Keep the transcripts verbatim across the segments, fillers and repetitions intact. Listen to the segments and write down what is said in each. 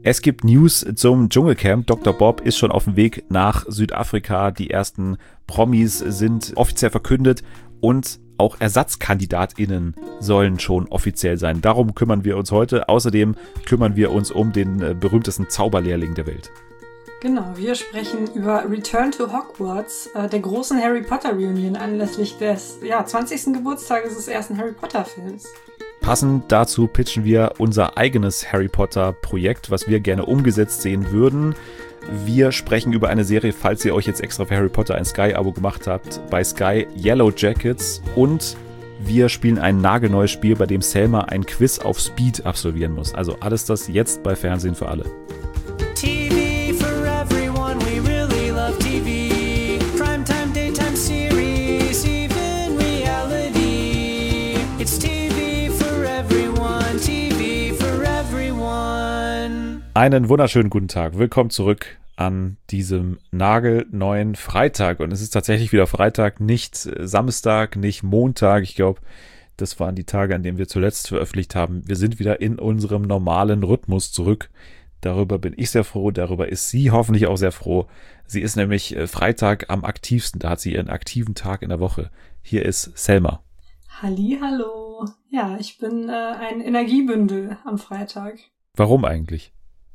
Es gibt News zum Dschungelcamp. Doktor Bob ist schon auf dem Weg nach Südafrika. Die ersten Promis sind offiziell verkündet und auch ErsatzkandidatInnen sollen schon offiziell sein. Darum kümmern wir uns heute. Außerdem kümmern wir uns um den äh, berühmtesten Zauberlehrling der Welt. Genau, wir sprechen über Return to Hogwarts, äh, der großen Harry Potter Reunion anlässlich des ja, zwanzigsten Geburtstages des ersten Harry Potter Films. Passend dazu pitchen wir unser eigenes Harry Potter Projekt, was wir gerne umgesetzt sehen würden. Wir sprechen über eine Serie, falls ihr euch jetzt extra für Harry Potter ein Sky-Abo gemacht habt, bei Sky Yellow Jackets, und wir spielen ein nagelneues Spiel, bei dem Selma ein Quiz auf Speed absolvieren muss. Also alles das jetzt bei Fernsehen für alle. T V for everyone, we really love T V. Primetime, daytime series, even reality. It's T V for everyone, T V for everyone. Einen wunderschönen guten Tag. Willkommen zurück an diesem nagelneuen Freitag. Und es ist tatsächlich wieder Freitag, nicht Samstag, nicht Montag. Ich glaube, das waren die Tage, an denen wir zuletzt veröffentlicht haben. Wir sind wieder in unserem normalen Rhythmus zurück. Darüber bin ich sehr froh, darüber ist sie hoffentlich auch sehr froh. Sie ist nämlich Freitag am aktivsten, da hat sie ihren aktiven Tag in der Woche. Hier ist Selma. Hallihallo. Ja, ich bin äh, ein Energiebündel am Freitag. Warum eigentlich?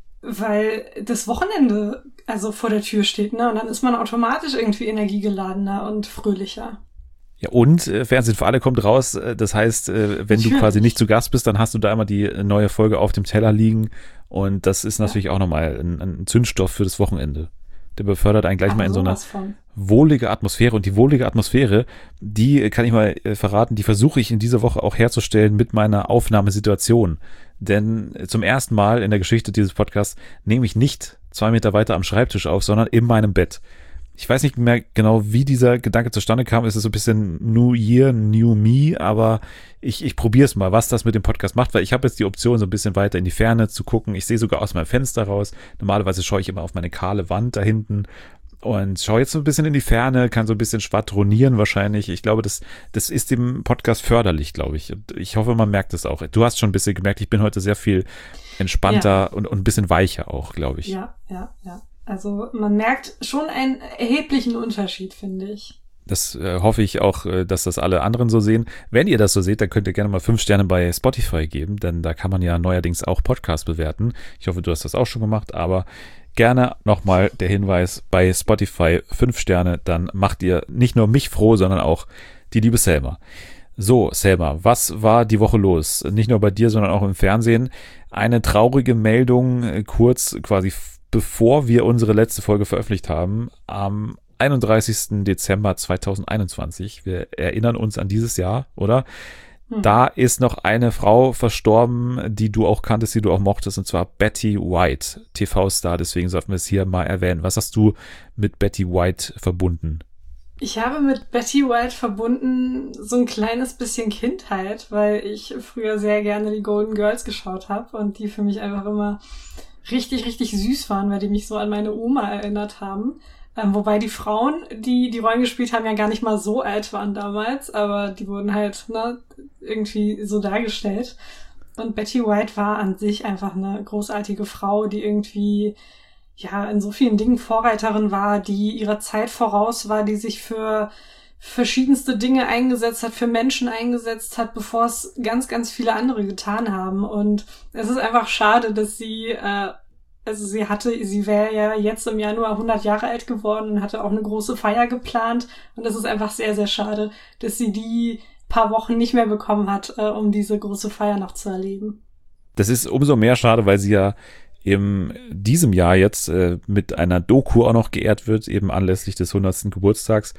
Weil das Wochenende also vor der Tür steht, ne? Und dann ist man automatisch irgendwie energiegeladener und fröhlicher. Ja, und äh, Fernsehen für alle kommt raus. Das heißt, äh, wenn Natürlich. du quasi nicht zu Gast bist, dann hast du da immer die neue Folge auf dem Teller liegen. Und das ist natürlich ja auch nochmal ein, ein Zündstoff für das Wochenende. Der befördert einen gleich Ach, mal in so eine von. wohlige Atmosphäre. Und die wohlige Atmosphäre, die kann ich mal äh, verraten, die versuche ich in dieser Woche auch herzustellen mit meiner Aufnahmesituation. Denn zum ersten Mal in der Geschichte dieses Podcasts nehme ich nicht zwei Meter weiter am Schreibtisch auf, sondern in meinem Bett. Ich weiß nicht mehr genau, wie dieser Gedanke zustande kam. Es ist so ein bisschen New Year, New Me, aber ich, ich probiere es mal, was das mit dem Podcast macht, weil ich habe jetzt die Option, so ein bisschen weiter in die Ferne zu gucken. Ich sehe sogar aus meinem Fenster raus. Normalerweise schaue ich immer auf meine kahle Wand da hinten und schaue jetzt so ein bisschen in die Ferne, kann so ein bisschen schwadronieren wahrscheinlich. Ich glaube, das, das ist dem Podcast förderlich, glaube ich. Und ich hoffe, man merkt es auch. Du hast schon ein bisschen gemerkt, ich bin heute sehr viel entspannter ja. und, und ein bisschen weicher auch, glaube ich. Ja, ja, ja. Also man merkt schon einen erheblichen Unterschied, finde ich. Das äh, hoffe ich auch, äh, dass das alle anderen so sehen. Wenn ihr das so seht, dann könnt ihr gerne mal fünf Sterne bei Spotify geben, denn da kann man ja neuerdings auch Podcasts bewerten. Ich hoffe, du hast das auch schon gemacht, aber gerne nochmal der Hinweis, bei Spotify fünf Sterne, dann macht ihr nicht nur mich froh, sondern auch die liebe Selma. So, Selma, was war die Woche los? Nicht nur bei dir, sondern auch im Fernsehen. Eine traurige Meldung, äh, kurz quasi bevor wir unsere letzte Folge veröffentlicht haben, am einunddreißigsten Dezember zweitausendeinundzwanzig. Wir erinnern uns an dieses Jahr, oder? Hm. Da ist noch eine Frau verstorben, die du auch kanntest, die du auch mochtest, und zwar Betty White, T V-Star. Deswegen sollten wir es hier mal erwähnen. Was hast du mit Betty White verbunden? Ich habe mit Betty White verbunden so ein kleines bisschen Kindheit, weil ich früher sehr gerne die Golden Girls geschaut habe und die für mich einfach immer richtig, richtig süß waren, weil die mich so an meine Oma erinnert haben. Ähm, wobei die Frauen, die die Rollen gespielt haben, ja gar nicht mal so alt waren damals, aber die wurden halt ne, irgendwie so dargestellt. Und Betty White war an sich einfach eine großartige Frau, die irgendwie ja in so vielen Dingen Vorreiterin war, die ihrer Zeit voraus war, die sich für verschiedenste Dinge eingesetzt hat, für Menschen eingesetzt hat, bevor es ganz, ganz viele andere getan haben. Und es ist einfach schade, dass sie, äh, also sie hatte, sie wäre ja jetzt im Januar hundert Jahre alt geworden und hatte auch eine große Feier geplant. Und es ist einfach sehr, sehr schade, dass sie die paar Wochen nicht mehr bekommen hat, äh, um diese große Feier noch zu erleben. Das ist umso mehr schade, weil sie ja in diesem Jahr jetzt äh, mit einer Doku auch noch geehrt wird, eben anlässlich des hundertsten Geburtstags.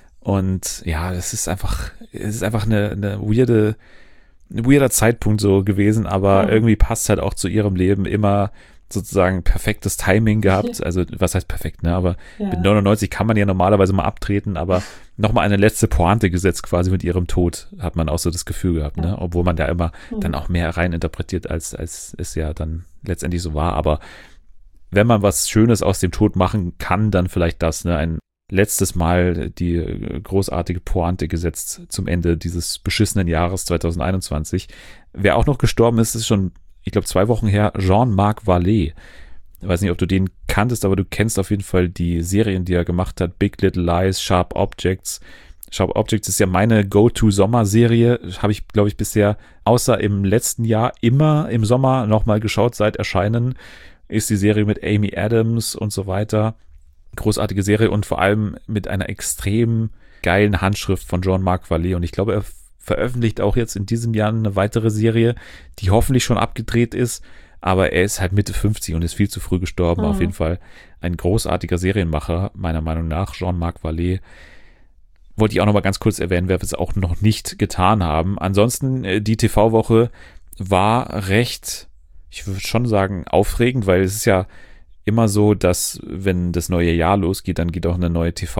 Und ja, das ist einfach, es ist einfach eine, eine weirde, ein weirder Zeitpunkt so gewesen, aber mhm. irgendwie passt halt auch zu ihrem Leben immer sozusagen perfektes Timing gehabt. Also was heißt perfekt, ne? Aber ja. Mit neunundneunzig kann man ja normalerweise mal abtreten, aber nochmal eine letzte Pointe gesetzt quasi mit ihrem Tod, hat man auch so das Gefühl gehabt, ja. ne? Obwohl man da immer mhm. dann auch mehr rein interpretiert, als, als es ja dann letztendlich so war. Aber wenn man was Schönes aus dem Tod machen kann, dann vielleicht das, ne? Ein letztes Mal die großartige Pointe gesetzt zum Ende dieses beschissenen Jahres zweitausendeinundzwanzig. Wer auch noch gestorben ist, ist schon ich glaube, zwei Wochen her, Jean-Marc Vallée. Ich weiß nicht, ob du den kanntest, aber du kennst auf jeden Fall die Serien, die er gemacht hat. Big Little Lies, Sharp Objects. Sharp Objects ist ja meine Go-To-Sommer-Serie. Habe ich, glaube ich, bisher außer im letzten Jahr immer im Sommer nochmal geschaut. Seit Erscheinen ist die Serie mit Amy Adams und so weiter. Großartige Serie und vor allem mit einer extrem geilen Handschrift von Jean-Marc Vallée. Und ich glaube, er veröffentlicht auch jetzt in diesem Jahr eine weitere Serie, die hoffentlich schon abgedreht ist. Aber er ist halt Mitte fünfzig und ist viel zu früh gestorben. Mhm. Auf jeden Fall ein großartiger Serienmacher, meiner Meinung nach, Jean-Marc Vallée. Wollte ich auch noch mal ganz kurz erwähnen, wer wir es auch noch nicht getan haben. Ansonsten, die T V-Woche war recht, ich würde schon sagen, aufregend, weil es ist ja immer so, dass wenn das neue Jahr losgeht, dann geht auch eine neue T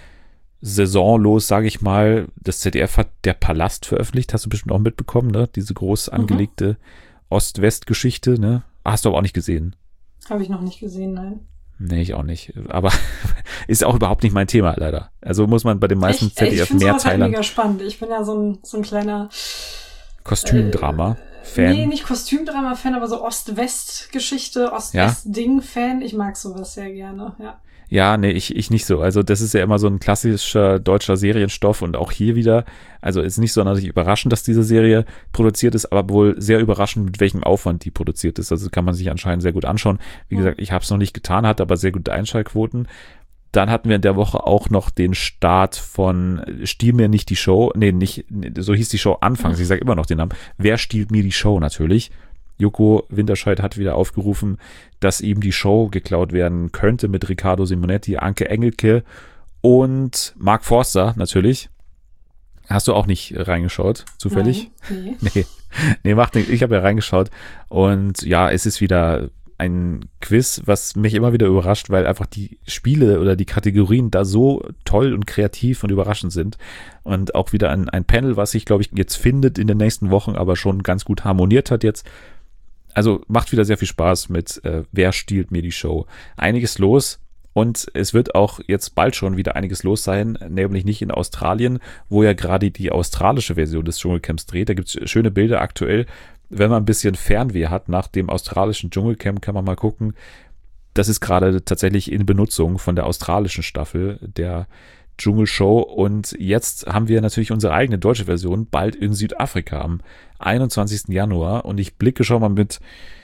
V-Saison los, sage ich mal. Das Z D F hat Der Palast veröffentlicht, hast du bestimmt auch mitbekommen, ne? Diese groß angelegte mhm. Ost-West-Geschichte, ne? Hast du aber auch nicht gesehen. Habe ich noch nicht gesehen, nein. Nee, ich auch nicht. Aber ist auch überhaupt nicht mein Thema, leider. Also muss man bei den meisten ich, Z D F-Mehrteilern... Ich finde halt mega spannend. Ich bin ja so ein, so ein kleiner... Kostümdrama-Fan. Äh, nee, nicht Kostümdrama-Fan, aber so Ost-West-Geschichte, Ost-West-Ding-Fan. Ich mag sowas sehr gerne, ja. Ja, nee, ich, ich nicht so. Also das ist ja immer so ein klassischer deutscher Serienstoff und auch hier wieder, also ist nicht sonderlich überraschend, dass diese Serie produziert ist, aber wohl sehr überraschend, mit welchem Aufwand die produziert ist. Also kann man sich anscheinend sehr gut anschauen. Wie Mhm. gesagt, ich habe es noch nicht getan, hatte aber sehr gute Einschaltquoten. Dann hatten wir in der Woche auch noch den Start von Stiehl mir nicht die Show. Nee, nicht, so hieß die Show anfangs. Ich sage immer noch den Namen. Wer stiehlt mir die Show natürlich? Joko Winterscheid hat wieder aufgerufen, dass ihm die Show geklaut werden könnte mit Riccardo Simonetti, Anke Engelke und Mark Forster natürlich. Hast du auch nicht reingeschaut, zufällig? Nein, nee. Nee, nee, macht nichts. Ich habe ja reingeschaut und ja, es ist wieder ein Quiz, was mich immer wieder überrascht, weil einfach die Spiele oder die Kategorien da so toll und kreativ und überraschend sind. Und auch wieder ein, ein Panel, was sich, glaube ich, jetzt findet in den nächsten Wochen, aber schon ganz gut harmoniert hat jetzt. Also macht wieder sehr viel Spaß mit äh, Wer stiehlt mir die Show? Einiges los und es wird auch jetzt bald schon wieder einiges los sein, nämlich nicht in Australien, wo ja gerade die australische Version des Dschungelcamps dreht. Da gibt es schöne Bilder aktuell. Wenn man ein bisschen Fernweh hat nach dem australischen Dschungelcamp, kann man mal gucken. Das ist gerade tatsächlich in Benutzung von der australischen Staffel der Dschungelshow. Und jetzt haben wir natürlich unsere eigene deutsche Version bald in Südafrika am einundzwanzigsten Januar. Und ich blicke schon mal mit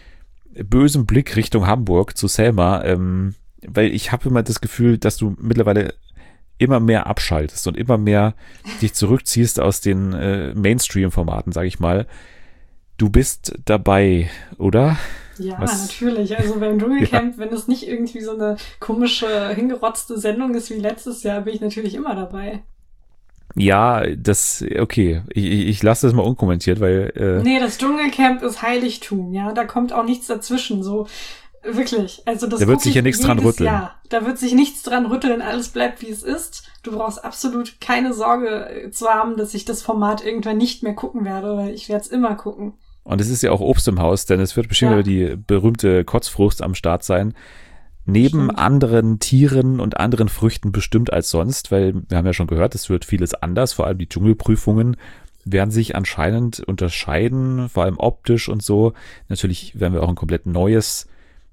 bösem Blick Richtung Hamburg zu Selma, ähm, weil ich habe immer das Gefühl, dass du mittlerweile immer mehr abschaltest und immer mehr dich zurückziehst aus den äh, Mainstream-Formaten, sage ich mal. Du bist dabei, oder? Ja, Was? Natürlich. Also beim Dschungelcamp, ja. Wenn es nicht irgendwie so eine komische, hingerotzte Sendung ist wie letztes Jahr, bin ich natürlich immer dabei. Ja, das, okay. Ich, ich lasse das mal unkommentiert, weil... Äh, nee, das Dschungelcamp ist Heiligtum, ja. Da kommt auch nichts dazwischen, so wirklich. Also das da wird sich ja nichts dran rütteln. Ja, da wird sich nichts dran rütteln, alles bleibt, wie es ist. Du brauchst absolut keine Sorge zu haben, dass ich das Format irgendwann nicht mehr gucken werde, weil ich werde es immer gucken. Und es ist ja auch Obst im Haus, denn es wird bestimmt Ja. wieder die berühmte Kotzfrucht am Start sein. Neben Stimmt. anderen Tieren und anderen Früchten bestimmt als sonst, weil wir haben ja schon gehört, es wird vieles anders, vor allem die Dschungelprüfungen werden sich anscheinend unterscheiden, vor allem optisch und so. Natürlich werden wir auch ein komplett neues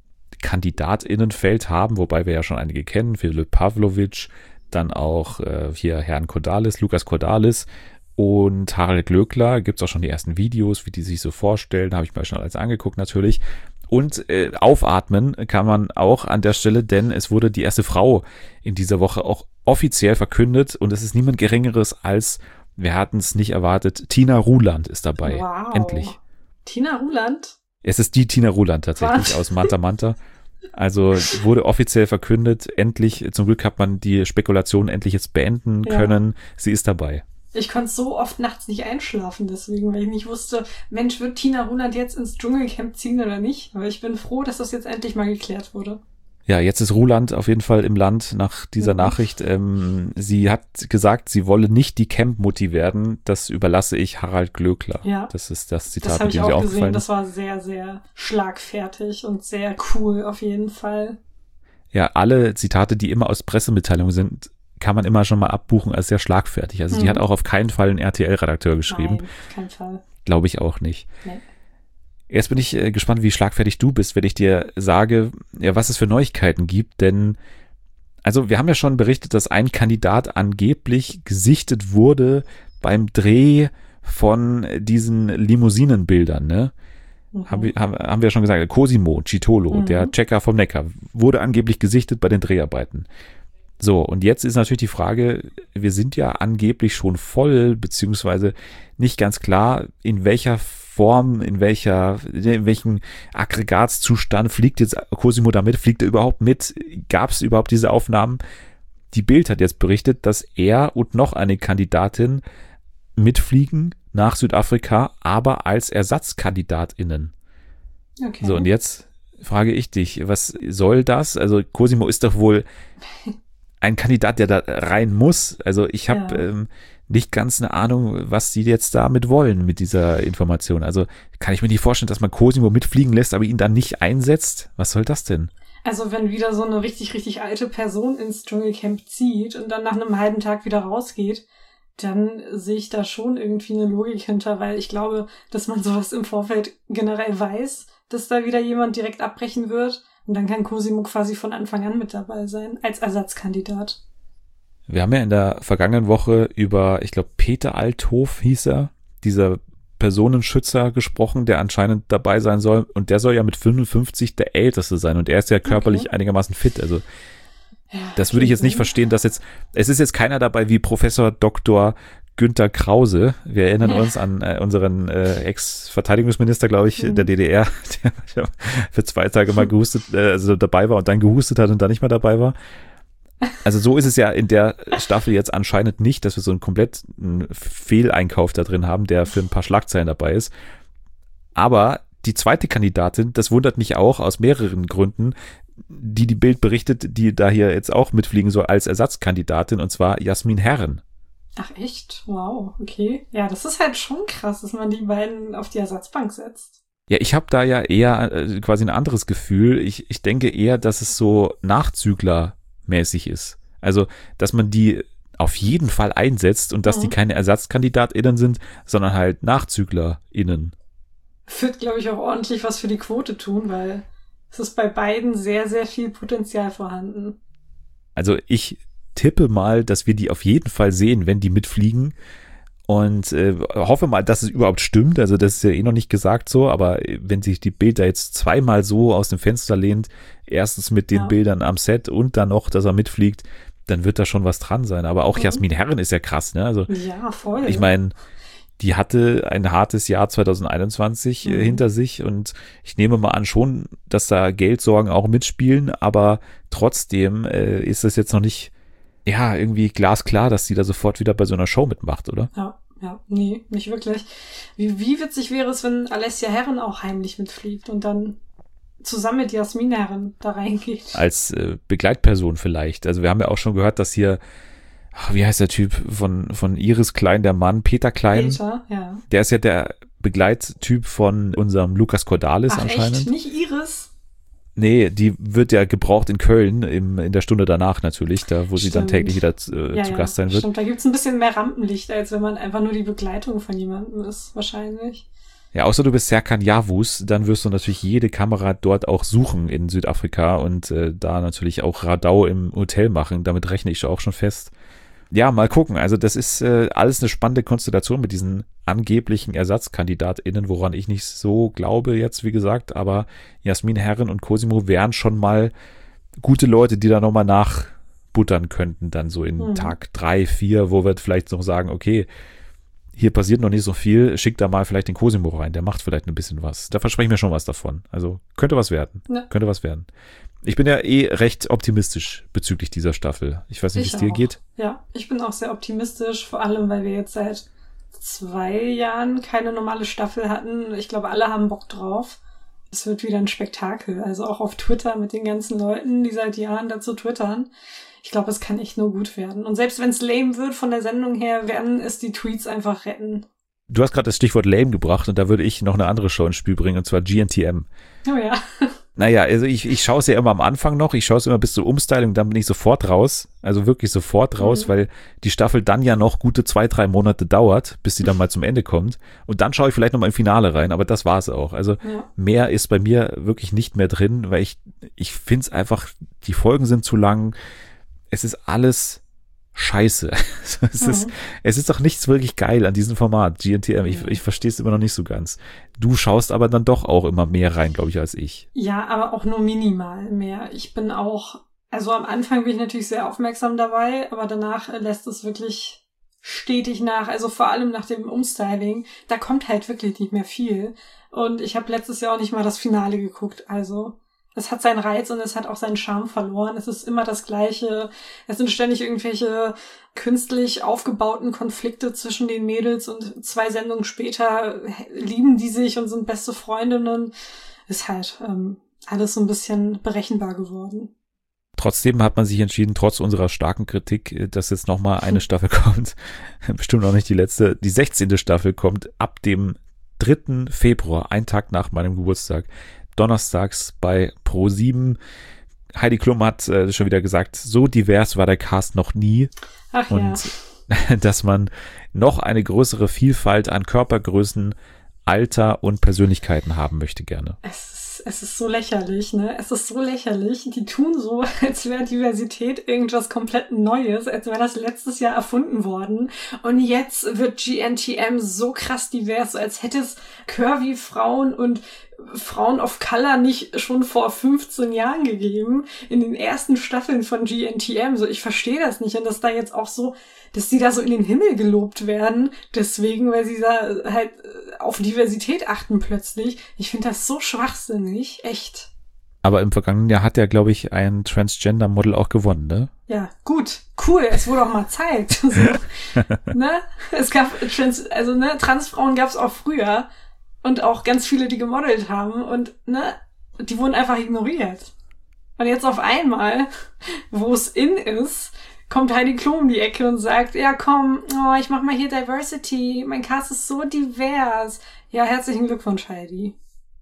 KandidatInnenfeld haben, wobei wir ja schon einige kennen, Philipp Pavlovic, dann auch äh, hier Herrn Cordalis, Lukas Cordalis und Harald Glöckler. Gibt es auch schon die ersten Videos, wie die sich so vorstellen, habe ich mir schon alles angeguckt natürlich. Und äh, aufatmen kann man auch an der Stelle, denn es wurde die erste Frau in dieser Woche auch offiziell verkündet und es ist niemand Geringeres als, wir hatten es nicht erwartet, Tina Ruland ist dabei. Wow. Endlich. Tina Ruland? Es ist die Tina Ruland tatsächlich Was? aus Manta Manta. Also wurde offiziell verkündet, endlich, zum Glück hat man die Spekulation endlich jetzt beenden Ja. können. Sie ist dabei. Ich konnte so oft nachts nicht einschlafen deswegen, weil ich nicht wusste, Mensch, wird Tina Ruland jetzt ins Dschungelcamp ziehen oder nicht? Aber ich bin froh, dass das jetzt endlich mal geklärt wurde. Ja, jetzt ist Ruland auf jeden Fall im Land nach dieser Mhm. Nachricht. Ähm, sie hat gesagt, sie wolle nicht die Camp-Mutti werden. Das überlasse ich Harald Glöckler. Ja. Das ist das Das Zitat, habe mit ich dem sie auch aufgefallen gesehen. ist. Das war sehr, sehr schlagfertig und sehr cool auf jeden Fall. Ja, alle Zitate, die immer aus Pressemitteilungen sind, kann man immer schon mal abbuchen als sehr schlagfertig. Also die Mhm. hat auch auf keinen Fall einen R T L-Redakteur geschrieben. Nein, auf keinen Fall. Glaube ich auch nicht. Nee. Jetzt bin ich äh, gespannt, wie schlagfertig du bist, wenn ich dir sage, ja, was es für Neuigkeiten gibt, denn also wir haben ja schon berichtet, dass ein Kandidat angeblich gesichtet wurde beim Dreh von diesen Limousinenbildern, ne? Mhm. Haben, wir, haben, haben wir ja schon gesagt, Cosimo Citolo, mhm. der Checker vom Neckar, wurde angeblich gesichtet bei den Dreharbeiten. So, und jetzt ist natürlich die Frage, wir sind ja angeblich schon voll, beziehungsweise nicht ganz klar, in welcher Form, in welcher, in welchem Aggregatzustand fliegt jetzt Cosimo damit, fliegt er überhaupt mit? Gab es überhaupt diese Aufnahmen? Die Bild hat jetzt berichtet, dass er und noch eine Kandidatin mitfliegen nach Südafrika, aber als ErsatzkandidatInnen. Okay. So, und jetzt frage ich dich, was soll das? Also Cosimo ist doch wohl ein Kandidat, der da rein muss. Also ich habe ja. ähm, nicht ganz eine Ahnung, was sie jetzt damit wollen mit dieser Information. Also kann ich mir nicht vorstellen, dass man Cosimo mitfliegen lässt, aber ihn dann nicht einsetzt. Was soll das denn? Also wenn wieder so eine richtig, richtig alte Person ins Dschungelcamp zieht und dann nach einem halben Tag wieder rausgeht, dann sehe ich da schon irgendwie eine Logik hinter, weil ich glaube, dass man sowas im Vorfeld generell weiß, dass da wieder jemand direkt abbrechen wird. Und dann kann Cosimo quasi von Anfang an mit dabei sein, als Ersatzkandidat. Wir haben ja in der vergangenen Woche über, ich glaube, Peter Althoff hieß er, dieser Personenschützer gesprochen, der anscheinend dabei sein soll. Und der soll ja mit fünfundfünfzig der Älteste sein. Und er ist ja körperlich okay. einigermaßen fit. Also ja, das würde ich jetzt nicht verstehen, dass jetzt, es ist jetzt keiner dabei wie Professor Doktor Günther Krause. Wir erinnern ja. uns an äh, unseren äh, Ex-Verteidigungsminister, glaube ich, mhm. der D D R, der für zwei Tage mal gehustet, äh, also dabei war und dann gehustet hat und dann nicht mehr dabei war. Also so ist es ja in der Staffel jetzt anscheinend nicht, dass wir so einen kompletten Fehleinkauf da drin haben, der für ein paar Schlagzeilen dabei ist. Aber die zweite Kandidatin, das wundert mich auch aus mehreren Gründen, die die Bild berichtet, die da hier jetzt auch mitfliegen soll als Ersatzkandidatin, und zwar Jasmin Herren. Ach echt? Wow, okay. Ja, das ist halt schon krass, dass man die beiden auf die Ersatzbank setzt. Ja, ich habe da ja eher äh, quasi ein anderes Gefühl. Ich, ich denke eher, dass es so nachzüglermäßig ist. Also, dass man die auf jeden Fall einsetzt und dass mhm. die keine ErsatzkandidatInnen sind, sondern halt NachzüglerInnen. Wird, glaube ich, auch ordentlich was für die Quote tun, weil es ist bei beiden sehr, sehr viel Potenzial vorhanden. Also ich tippe mal, dass wir die auf jeden Fall sehen, wenn die mitfliegen, und äh, hoffe mal, dass es überhaupt stimmt. Also das ist ja eh noch nicht gesagt so, aber wenn sich die Bilder jetzt zweimal so aus dem Fenster lehnt, erstens mit den ja. Bildern am Set und dann noch, dass er mitfliegt, dann wird da schon was dran sein. Aber auch mhm. Jasmin Herren ist ja krass, ne? Also ja, voll. Ich meine, die hatte ein hartes Jahr zwanzig einundzwanzig mhm. äh, hinter sich, und ich nehme mal an schon, dass da Geldsorgen auch mitspielen, aber trotzdem äh, ist das jetzt noch nicht ja, irgendwie glasklar, dass sie da sofort wieder bei so einer Show mitmacht, oder? Ja, ja, nee, nicht wirklich. Wie, wie witzig wäre es, wenn Alessia Herren auch heimlich mitfliegt und dann zusammen mit Jasmin Herren da reingeht? Als äh, Begleitperson vielleicht. Also wir haben ja auch schon gehört, dass hier, ach, wie heißt der Typ von, von Iris Klein, der Mann, Peter Klein. Peter, ja. Der ist ja der Begleittyp von unserem Lukas Cordalis ach, anscheinend. Echt? Nicht Iris? Nee, die wird ja gebraucht in Köln im, in der Stunde danach natürlich, da wo Stimmt. sie dann täglich wieder äh, ja, zu ja, Gast sein wird. Stimmt, da gibt's ein bisschen mehr Rampenlicht, als wenn man einfach nur die Begleitung von jemandem ist, wahrscheinlich. Ja, außer du bist Serkan Yavuz, dann wirst du natürlich jede Kamera dort auch suchen in Südafrika und äh, da natürlich auch Radau im Hotel machen, damit rechne ich auch schon fest. Ja, mal gucken, also das ist äh, alles eine spannende Konstellation mit diesen angeblichen ErsatzkandidatInnen, woran ich nicht so glaube jetzt, wie gesagt, aber Jasmin Herren und Cosimo wären schon mal gute Leute, die da nochmal nachbuttern könnten, dann so in mhm. Tag drei, vier, wo wir vielleicht noch sagen, okay, hier passiert noch nicht so viel, schick da mal vielleicht den Cosimo rein, der macht vielleicht ein bisschen was. Da verspreche ich mir schon was davon. Also könnte was werden, ja. könnte was werden. Ich bin ja eh recht optimistisch bezüglich dieser Staffel. Ich weiß nicht, wie es dir geht. Ja, ich bin auch sehr optimistisch, vor allem, weil wir jetzt seit zwei Jahren keine normale Staffel hatten. Ich glaube, alle haben Bock drauf. Es wird wieder ein Spektakel. Also auch auf Twitter mit den ganzen Leuten, die seit Jahren dazu twittern. Ich glaube, es kann echt nur gut werden. Und selbst wenn es lame wird von der Sendung her, werden es die Tweets einfach retten. Du hast gerade das Stichwort lame gebracht und da würde ich noch eine andere Show ins Spiel bringen, und zwar G N T M. Oh ja. Naja, also ich, ich schaue es ja immer am Anfang noch, ich schaue es immer bis zur Umstyling, dann bin ich sofort raus, also wirklich sofort raus, mhm. weil die Staffel dann ja noch gute zwei, drei Monate dauert, bis sie dann mal zum Ende kommt und dann schaue ich vielleicht nochmal im Finale rein, aber das war es auch. Also ja. mehr ist bei mir wirklich nicht mehr drin, weil ich, ich finde es einfach, die Folgen sind zu lang, es ist alles scheiße. es, mhm. ist, es ist doch nichts wirklich geil an diesem Format, G N T M. Ich, ich verstehe es immer noch nicht so ganz. Du schaust aber dann doch auch immer mehr rein, glaube ich, als ich. Ja, aber auch nur minimal mehr. Ich bin auch, also am Anfang bin ich natürlich sehr aufmerksam dabei, aber danach lässt es wirklich stetig nach. Also vor allem nach dem Umstyling, da kommt halt wirklich nicht mehr viel. Und ich habe letztes Jahr auch nicht mal das Finale geguckt, also es hat seinen Reiz und es hat auch seinen Charme verloren. Es ist immer das Gleiche. Es sind ständig irgendwelche künstlich aufgebauten Konflikte zwischen den Mädels und zwei Sendungen später lieben die sich und sind beste Freundinnen. Ist halt ähm, alles so ein bisschen berechenbar geworden. Trotzdem hat man sich entschieden, trotz unserer starken Kritik, dass jetzt nochmal eine Staffel kommt. Bestimmt auch nicht die letzte. Die sechzehnte Staffel kommt ab dem dritten Februar, einen Tag nach meinem Geburtstag. Donnerstags bei Pro sieben. Heidi Klum hat äh, schon wieder gesagt, so divers war der Cast noch nie. Ach und ja. dass man noch eine größere Vielfalt an Körpergrößen, Alter und Persönlichkeiten haben möchte gerne. Es ist, es ist so lächerlich, ne? Es ist so lächerlich. Die tun so, als wäre Diversität irgendwas komplett Neues, als wäre das letztes Jahr erfunden worden. Und jetzt wird G N T M so krass divers, so als hätte es curvy Frauen und Frauen of Color nicht schon vor fünfzehn Jahren gegeben, in den ersten Staffeln von G N T M. So, ich verstehe das nicht. Und dass da jetzt auch so, dass die da so in den Himmel gelobt werden, deswegen, weil sie da halt auf Diversität achten plötzlich. Ich finde das so schwachsinnig, echt. Aber im vergangenen Jahr hat ja, glaube ich, ein Transgender-Model auch gewonnen, ne? Ja, gut, cool, es wurde auch mal Zeit. So, ne? Es gab Trans, also ne, Transfrauen gab es auch früher. Und auch ganz viele, die gemodelt haben. Und, ne, die wurden einfach ignoriert. Und jetzt auf einmal, wo es in ist, kommt Heidi Klum um die Ecke und sagt, ja komm, oh, ich mach mal hier Diversity. Mein Cast ist so divers. Ja, herzlichen Glückwunsch, Heidi.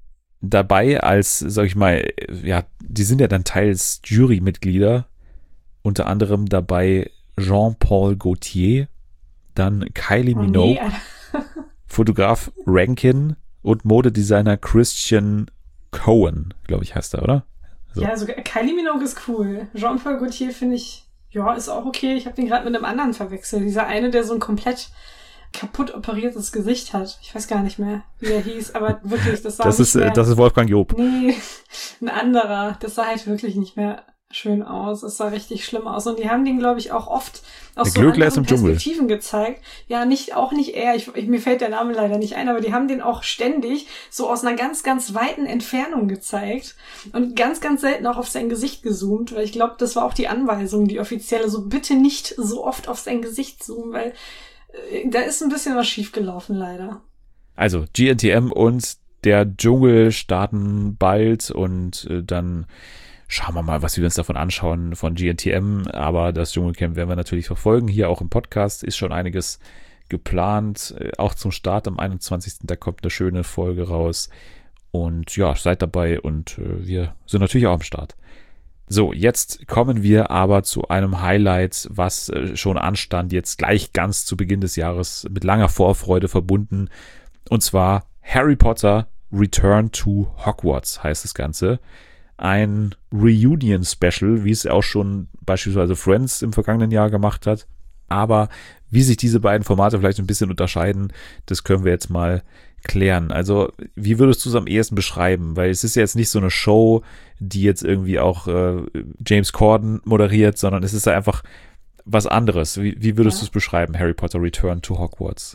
Dabei als, sag ich mal, ja, die sind ja dann teils Jurymitglieder. Unter anderem dabei Jean-Paul Gaultier, dann Kylie Oh, Minogue, nee, Fotograf Rankin und Modedesigner Christian Cohen, glaube ich, heißt er, oder? So. Ja, also Kylie Minogue ist cool. Jean-Paul Gaultier finde ich, ja, ist auch okay. Ich habe den gerade mit einem anderen verwechselt. Dieser eine, der so ein komplett kaputt operiertes Gesicht hat. Ich weiß gar nicht mehr, wie er hieß, aber wirklich, das sah das nicht ist, mehr... Das ist Wolfgang Job. Nee, ein anderer. Das sah halt wirklich nicht mehr schön aus. Es sah richtig schlimm aus. Und die haben den, glaube ich, auch oft aus der so Glöckler ist anderen im Dschungel. Perspektiven gezeigt. Ja, nicht, auch nicht er. Ich, ich, mir fällt der Name leider nicht ein, aber die haben den auch ständig so aus einer ganz, ganz weiten Entfernung gezeigt und ganz, ganz selten auch auf sein Gesicht gezoomt, weil ich glaube, das war auch die Anweisung, die offizielle, so bitte nicht so oft auf sein Gesicht zoomen, weil äh, da ist ein bisschen was schiefgelaufen, leider. Also, G N T M und der Dschungel starten bald und äh, dann schauen wir mal, was wir uns davon anschauen von G N T M, aber das Dschungelcamp werden wir natürlich verfolgen. Hier auch im Podcast ist schon einiges geplant, auch zum Start am einundzwanzigsten Da kommt eine schöne Folge raus und ja, seid dabei und äh, wir sind natürlich auch am Start. So, jetzt kommen wir aber zu einem Highlight, was äh, schon anstand, jetzt gleich ganz zu Beginn des Jahres mit langer Vorfreude verbunden, und zwar Harry Potter Return to Hogwarts heißt das Ganze. Ein Reunion-Special, wie es auch schon beispielsweise Friends im vergangenen Jahr gemacht hat. Aber wie sich diese beiden Formate vielleicht ein bisschen unterscheiden, das können wir jetzt mal klären. Also, wie würdest du es am ehesten beschreiben? Weil es ist ja jetzt nicht so eine Show, die jetzt irgendwie auch äh, James Corden moderiert, sondern es ist ja einfach was anderes. Wie, wie würdest ja. du es beschreiben, Harry Potter Return to Hogwarts?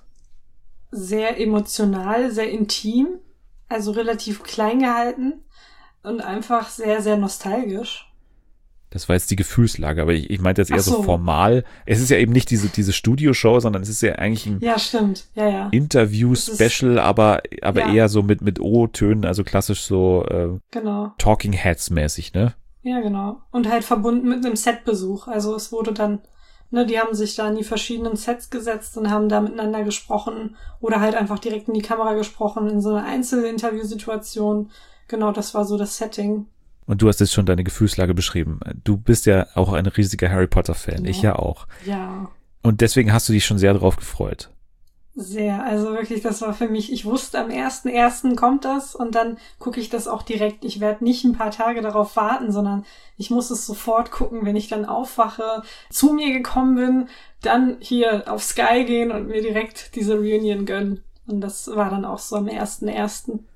Sehr emotional, sehr intim, also relativ klein gehalten. Und einfach sehr, sehr nostalgisch. Das war jetzt die Gefühlslage, aber ich, ich meinte jetzt eher so. so formal. Es ist ja eben nicht diese, diese Studioshow, sondern es ist ja eigentlich ein ja, stimmt. Ja, ja. Interview-Special, aber, aber ja. eher so mit, mit O-Tönen, also klassisch so äh, genau. Talking Heads-mäßig, ne? Ja, genau. Und halt verbunden mit einem Setbesuch. Also es wurde dann, ne, die haben sich da in die verschiedenen Sets gesetzt und haben da miteinander gesprochen oder halt einfach direkt in die Kamera gesprochen in so einer Einzelinterviewsituation. genau, das war so das Setting. Und du hast jetzt schon deine Gefühlslage beschrieben. Du bist ja auch ein riesiger Harry Potter-Fan. Ja. Ich ja auch. Ja. Und deswegen hast du dich schon sehr darauf gefreut. Sehr, also wirklich, das war für mich, ich wusste, am ersten ersten kommt das und dann gucke ich das auch direkt. Ich werde nicht ein paar Tage darauf warten, sondern ich muss es sofort gucken, wenn ich dann aufwache, zu mir gekommen bin, dann hier auf Sky gehen und mir direkt diese Reunion gönnen. Und das war dann auch so am ersten ersten.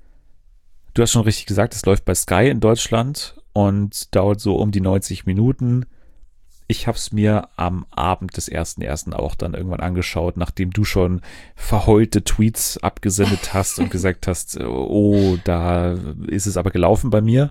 Du hast schon richtig gesagt, es läuft bei Sky in Deutschland und dauert so um die neunzig Minuten. Ich habe es mir am Abend des ersten ersten auch dann irgendwann angeschaut, nachdem du schon verheulte Tweets abgesendet hast und gesagt hast, oh, da ist es aber gelaufen bei mir.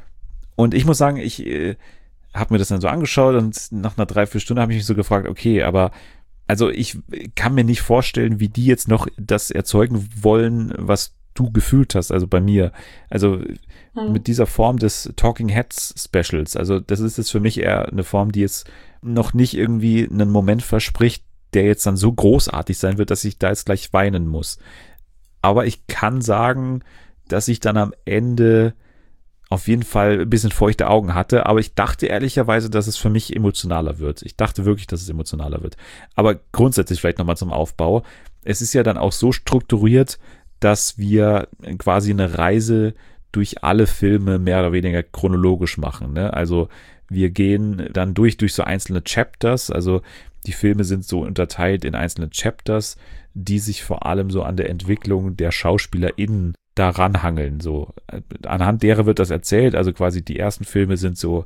Und ich muss sagen, ich äh, habe mir das dann so angeschaut und nach einer Dreiviertelstunde habe ich mich so gefragt, okay, aber also ich kann mir nicht vorstellen, wie die jetzt noch das erzeugen wollen, was du gefühlt hast, also bei mir. Also hm. mit dieser Form des Talking Heads Specials. Also das ist jetzt für mich eher eine Form, die jetzt noch nicht irgendwie einen Moment verspricht, der jetzt dann so großartig sein wird, dass ich da jetzt gleich weinen muss. Aber ich kann sagen, dass ich dann am Ende auf jeden Fall ein bisschen feuchte Augen hatte, aber ich dachte ehrlicherweise, dass es für mich emotionaler wird. Ich dachte wirklich, dass es emotionaler wird. Aber grundsätzlich vielleicht nochmal zum Aufbau. Es ist ja dann auch so strukturiert, dass wir quasi eine Reise durch alle Filme mehr oder weniger chronologisch machen. Ne? Also wir gehen dann durch, durch so einzelne Chapters. Also die Filme sind so unterteilt in einzelne Chapters, die sich vor allem so an der Entwicklung der SchauspielerInnen daran hangeln. So anhand derer wird das erzählt. Also quasi die ersten Filme sind so,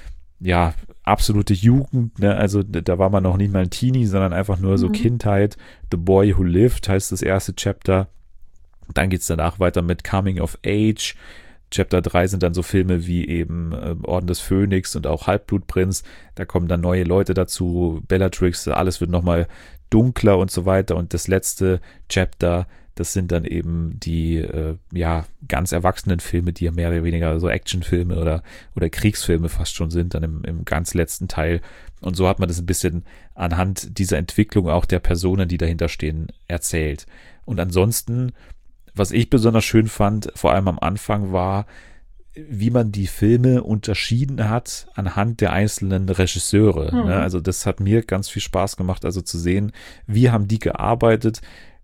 ja, absolute Jugend. Ne? Also da war man noch nicht mal ein Teenie, sondern einfach nur so mhm. Kindheit. The Boy Who Lived heißt das erste Chapter. Dann geht's danach weiter mit Coming of Age. Chapter drei sind dann so Filme wie eben äh, Orden des Phönix und auch Halbblutprinz. Da kommen dann neue Leute dazu, Bellatrix, alles wird nochmal dunkler und so weiter. Und das letzte Chapter, das sind dann eben die äh, ja ganz erwachsenen Filme, die ja mehr oder weniger so Actionfilme oder, oder Kriegsfilme fast schon sind, dann im, im ganz letzten Teil. Und so hat man das ein bisschen anhand dieser Entwicklung auch der Personen, die dahinter stehen, erzählt. Und ansonsten, was ich besonders schön fand, vor allem am Anfang, war, wie man die Filme unterschieden hat anhand der einzelnen Regisseure. Mhm. Ne? Also das hat mir ganz viel Spaß gemacht, also zu sehen, wie haben die gearbeitet,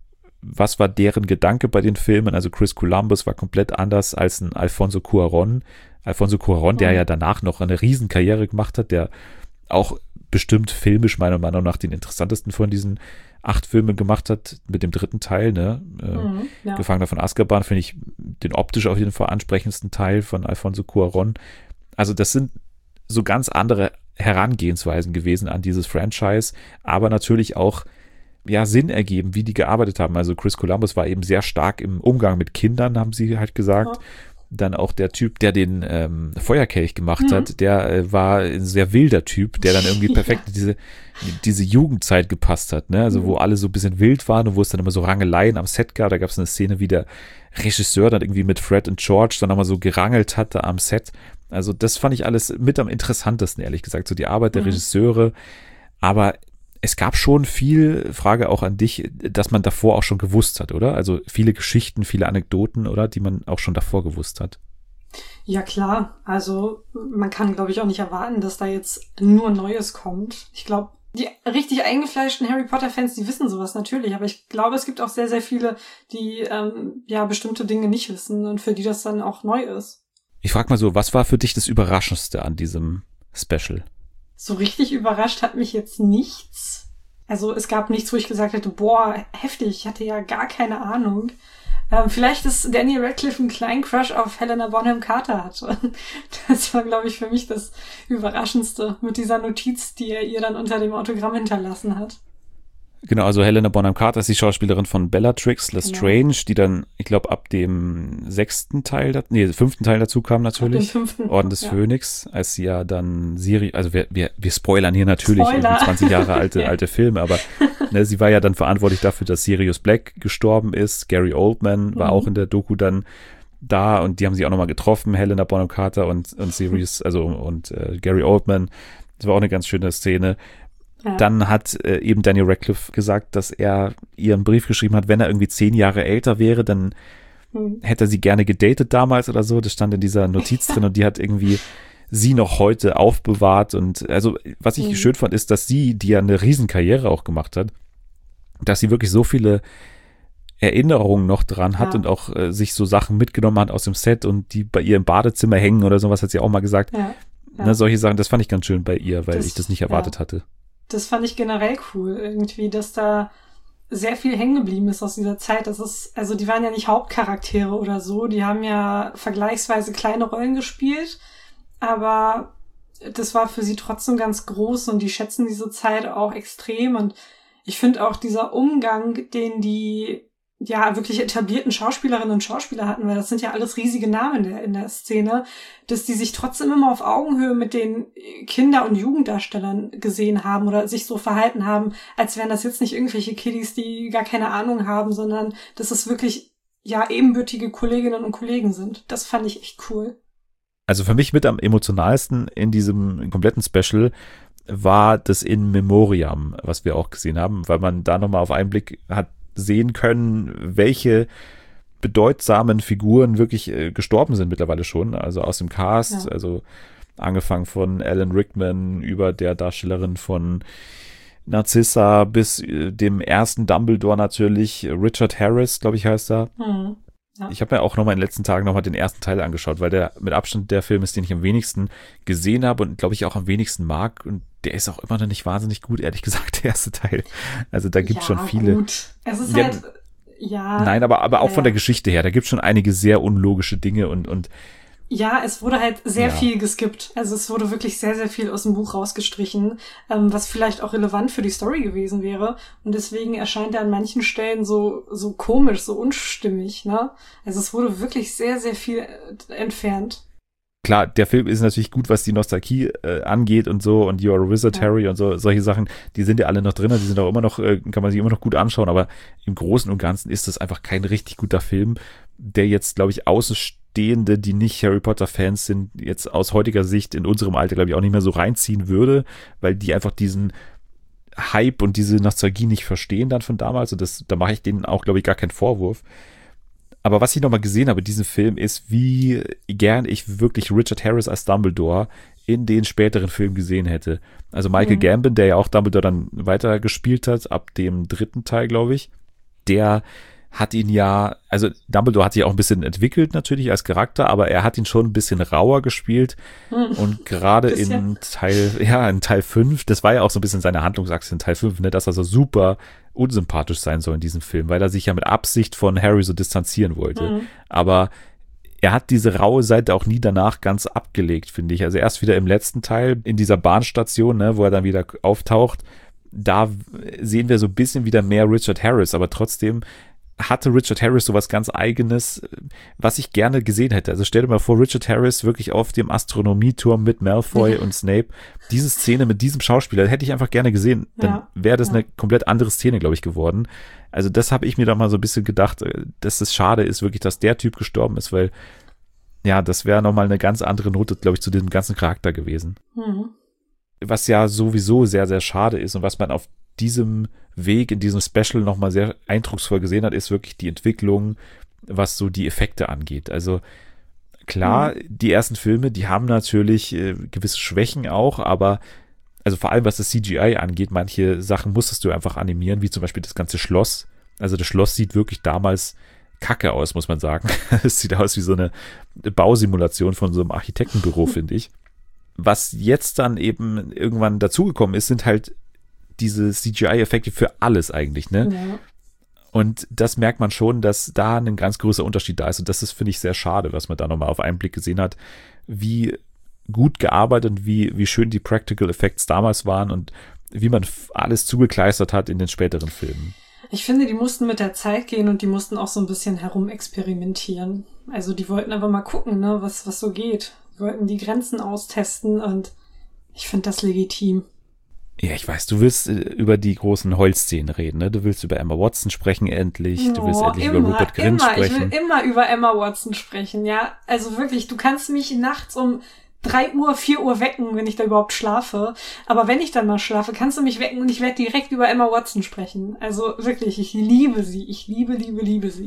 was war deren Gedanke bei den Filmen. Also Chris Columbus war komplett anders als ein Alfonso Cuarón. Alfonso Cuarón, mhm. der ja danach noch eine Riesenkarriere gemacht hat, der auch bestimmt filmisch meiner Meinung nach den interessantesten von diesen acht Filme gemacht hat, mit dem dritten Teil, ne? Äh, mhm, ja. Gefangener von Azkaban, finde ich den optisch auf jeden Fall ansprechendsten Teil von Alfonso Cuarón. Also das sind so ganz andere Herangehensweisen gewesen an dieses Franchise, aber natürlich auch ja Sinn ergeben, wie die gearbeitet haben. Also Chris Columbus war eben sehr stark im Umgang mit Kindern, haben sie halt gesagt. Ja. Dann auch der Typ, der den ähm, Feuerkelch gemacht mhm. hat, der äh, war ein sehr wilder Typ, der dann irgendwie perfekt in diese, diese Jugendzeit gepasst hat, ne? Also mhm. wo alle so ein bisschen wild waren und wo es dann immer so Rangeleien am Set gab. Da gab es eine Szene, wie der Regisseur dann irgendwie mit Fred und George dann nochmal so gerangelt hatte am Set. Also das fand ich alles mit am interessantesten, ehrlich gesagt, so die Arbeit der mhm. Regisseure. Aber es gab schon viel, Frage auch an dich, dass man davor auch schon gewusst hat, oder? Also viele Geschichten, viele Anekdoten, oder? Die man auch schon davor gewusst hat. Ja, klar. Also man kann, glaube ich, auch nicht erwarten, dass da jetzt nur Neues kommt. Ich glaube, die richtig eingefleischten Harry Potter-Fans, die wissen sowas natürlich. Aber ich glaube, es gibt auch sehr, sehr viele, die ähm, ja bestimmte Dinge nicht wissen und für die das dann auch neu ist. Ich frage mal so, was war für dich das Überraschendste an diesem Special? So richtig überrascht hat mich jetzt nichts. Also es gab nichts, wo ich gesagt hätte, boah, heftig, ich hatte ja gar keine Ahnung. Ähm, vielleicht ist Daniel Radcliffe einen kleinen Crush auf Helena Bonham Carter hatte. Das war, glaube ich, für mich das Überraschendste mit dieser Notiz, die er ihr dann unter dem Autogramm hinterlassen hat. Genau, also Helena Bonham Carter ist die Schauspielerin von Bellatrix Lestrange, genau. die dann, ich glaube, ab dem sechsten Teil, nee, fünften Teil dazu kam natürlich. Ab dem fünften. Orden des ja. Phönix, als sie ja dann Sirius, also wir, wir, wir spoilern hier natürlich Spoiler. zwanzig Jahre alte, ja. alte Filme, aber ne, sie war ja dann verantwortlich dafür, dass Sirius Black gestorben ist. Gary Oldman war mhm. auch in der Doku dann da und die haben sie auch nochmal getroffen, Helena Bonham Carter und, und Sirius, also und äh, Gary Oldman. Das war auch eine ganz schöne Szene. Ja. Dann hat äh, eben Daniel Radcliffe gesagt, dass er ihr einen Brief geschrieben hat, wenn er irgendwie zehn Jahre älter wäre, dann Hm. hätte er sie gerne gedatet damals oder so. Das stand in dieser Notiz drin und die hat irgendwie sie noch heute aufbewahrt. Und also, was ich Mhm. schön fand, ist, dass sie, die ja eine Riesenkarriere auch gemacht hat, dass sie wirklich so viele Erinnerungen noch dran hat Ja. und auch äh, sich so Sachen mitgenommen hat aus dem Set und die bei ihr im Badezimmer hängen oder sowas, hat sie auch mal gesagt. Ja. Ja. Ne, solche Sachen, das fand ich ganz schön bei ihr, weil Das- ich das nicht ja. erwartet hatte. Das fand ich generell cool, irgendwie, dass da sehr viel hängen geblieben ist aus dieser Zeit. Das ist, also die waren ja nicht Hauptcharaktere oder so, die haben ja vergleichsweise kleine Rollen gespielt, aber das war für sie trotzdem ganz groß und die schätzen diese Zeit auch extrem und ich finde auch dieser Umgang, den die ja wirklich etablierten Schauspielerinnen und Schauspieler hatten, weil das sind ja alles riesige Namen in der, in der Szene, dass die sich trotzdem immer auf Augenhöhe mit den Kinder- und Jugenddarstellern gesehen haben oder sich so verhalten haben, als wären das jetzt nicht irgendwelche Kiddies, die gar keine Ahnung haben, sondern dass es wirklich ja ebenbürtige Kolleginnen und Kollegen sind. Das fand ich echt cool. Also für mich mit am emotionalsten in diesem kompletten Special war das In Memoriam, was wir auch gesehen haben, weil man da nochmal auf einen Blick hat sehen können, welche bedeutsamen Figuren wirklich äh, gestorben sind mittlerweile schon, also aus dem Cast, Ja. also angefangen von Alan Rickman über der Darstellerin von Narcissa bis äh, dem ersten Dumbledore natürlich, Richard Harris, glaube ich, heißt er. Hm. Ja. Ich habe mir auch nochmal in den letzten Tagen nochmal den ersten Teil angeschaut, weil der mit Abstand der Film ist, den ich am wenigsten gesehen habe und glaube ich auch am wenigsten mag und der ist auch immer noch nicht wahnsinnig gut, ehrlich gesagt, der erste Teil. Also da gibt es ja, schon viele. Gut. Es ist Ja, halt, ja. Nein, aber, aber auch ja, von der ja. Geschichte her, da gibt es schon einige sehr unlogische Dinge und, und Ja, es wurde halt sehr Ja. viel geskippt. Also es wurde wirklich sehr, sehr viel aus dem Buch rausgestrichen, ähm, was vielleicht auch relevant für die Story gewesen wäre. Und deswegen erscheint er an manchen Stellen so, so komisch, so unstimmig, ne? Also es wurde wirklich sehr, sehr viel äh, entfernt. klar, der Film ist natürlich gut, was die Nostalgie äh, angeht und so und You Are a Wizard, Ja. Harry und so, solche Sachen, die sind ja alle noch drin, die sind auch immer noch, äh, kann man sich immer noch gut anschauen, aber im Großen und Ganzen ist das einfach kein richtig guter Film, der jetzt, glaube ich, Außenstehende, die nicht Harry Potter-Fans sind, jetzt aus heutiger Sicht in unserem Alter, glaube ich, auch nicht mehr so reinziehen würde, weil die einfach diesen Hype und diese Nostalgie nicht verstehen dann von damals und das, da mache ich denen auch, glaube ich, gar keinen Vorwurf. Aber was ich nochmal gesehen habe in diesem Film ist, wie gern ich wirklich Richard Harris als Dumbledore in den späteren Filmen gesehen hätte. Also Michael Mhm. Gambon, der ja auch Dumbledore dann weiter gespielt hat, ab dem dritten Teil, glaube ich, der hat ihn ja, also Dumbledore hat sich auch ein bisschen entwickelt natürlich als Charakter, aber er hat ihn schon ein bisschen rauer gespielt Hm. und gerade in Bisschen. Teil, ja, in Teil fünf, das war ja auch so ein bisschen seine Handlungsachse in Teil fünf, ne, dass er so super unsympathisch sein soll in diesem Film, weil er sich ja mit Absicht von Harry so distanzieren wollte. Mhm. Aber er hat diese raue Seite auch nie danach ganz abgelegt, finde ich. Also erst wieder im letzten Teil, in dieser Bahnstation, ne, wo er dann wieder auftaucht, da sehen wir so ein bisschen wieder mehr Richard Harris, aber trotzdem hatte Richard Harris sowas ganz Eigenes, was ich gerne gesehen hätte. Also stell dir mal vor, Richard Harris wirklich auf dem Astronomieturm mit Malfoy und Snape. Diese Szene mit diesem Schauspieler hätte ich einfach gerne gesehen. Dann Ja, wäre das ja. eine komplett andere Szene, glaube ich, geworden. Also das habe ich mir da mal so ein bisschen gedacht, äh, dass es schade ist wirklich, dass der Typ gestorben ist, weil ja, das wäre nochmal eine ganz andere Note, glaube ich, zu diesem ganzen Charakter gewesen. Mhm. Was ja sowieso sehr, sehr schade ist und was man auf diesem Weg, in diesem Special nochmal sehr eindrucksvoll gesehen hat, ist wirklich die Entwicklung, was so die Effekte angeht. Also klar, die ersten Filme, die haben natürlich äh, gewisse Schwächen auch, aber also vor allem was das C G I angeht, manche Sachen musstest du einfach animieren, wie zum Beispiel das ganze Schloss. Also das Schloss sieht wirklich damals kacke aus, muss man sagen. Es sieht aus wie so eine Bausimulation von so einem Architektenbüro, finde ich. Was jetzt dann eben irgendwann dazugekommen ist, sind halt diese C G I-Effekte für alles eigentlich, ne? Ja. Und das merkt man schon, dass da ein ganz großer Unterschied da ist. Und das ist, finde ich, sehr schade, was man da nochmal auf einen Blick gesehen hat, wie gut gearbeitet und wie, wie schön die Practical Effects damals waren und wie man f- alles zugekleistert hat in den späteren Filmen. Ich finde, die mussten mit der Zeit gehen und die mussten auch so ein bisschen herumexperimentieren. Also die wollten einfach mal gucken, ne, was, was so geht. Die wollten die Grenzen austesten und ich finde das legitim. Ja, ich weiß, du willst äh, über die großen Heulszenen reden, ne? Du willst über Emma Watson sprechen endlich, du willst Oh, endlich immer, über Rupert Grint immer. sprechen. Ich will immer über Emma Watson sprechen, ja. Also wirklich, du kannst mich nachts um drei Uhr, vier Uhr wecken, wenn ich da überhaupt schlafe. Aber wenn ich dann mal schlafe, kannst du mich wecken und ich werde direkt über Emma Watson sprechen. Also wirklich, ich liebe sie. Ich liebe, liebe, liebe sie.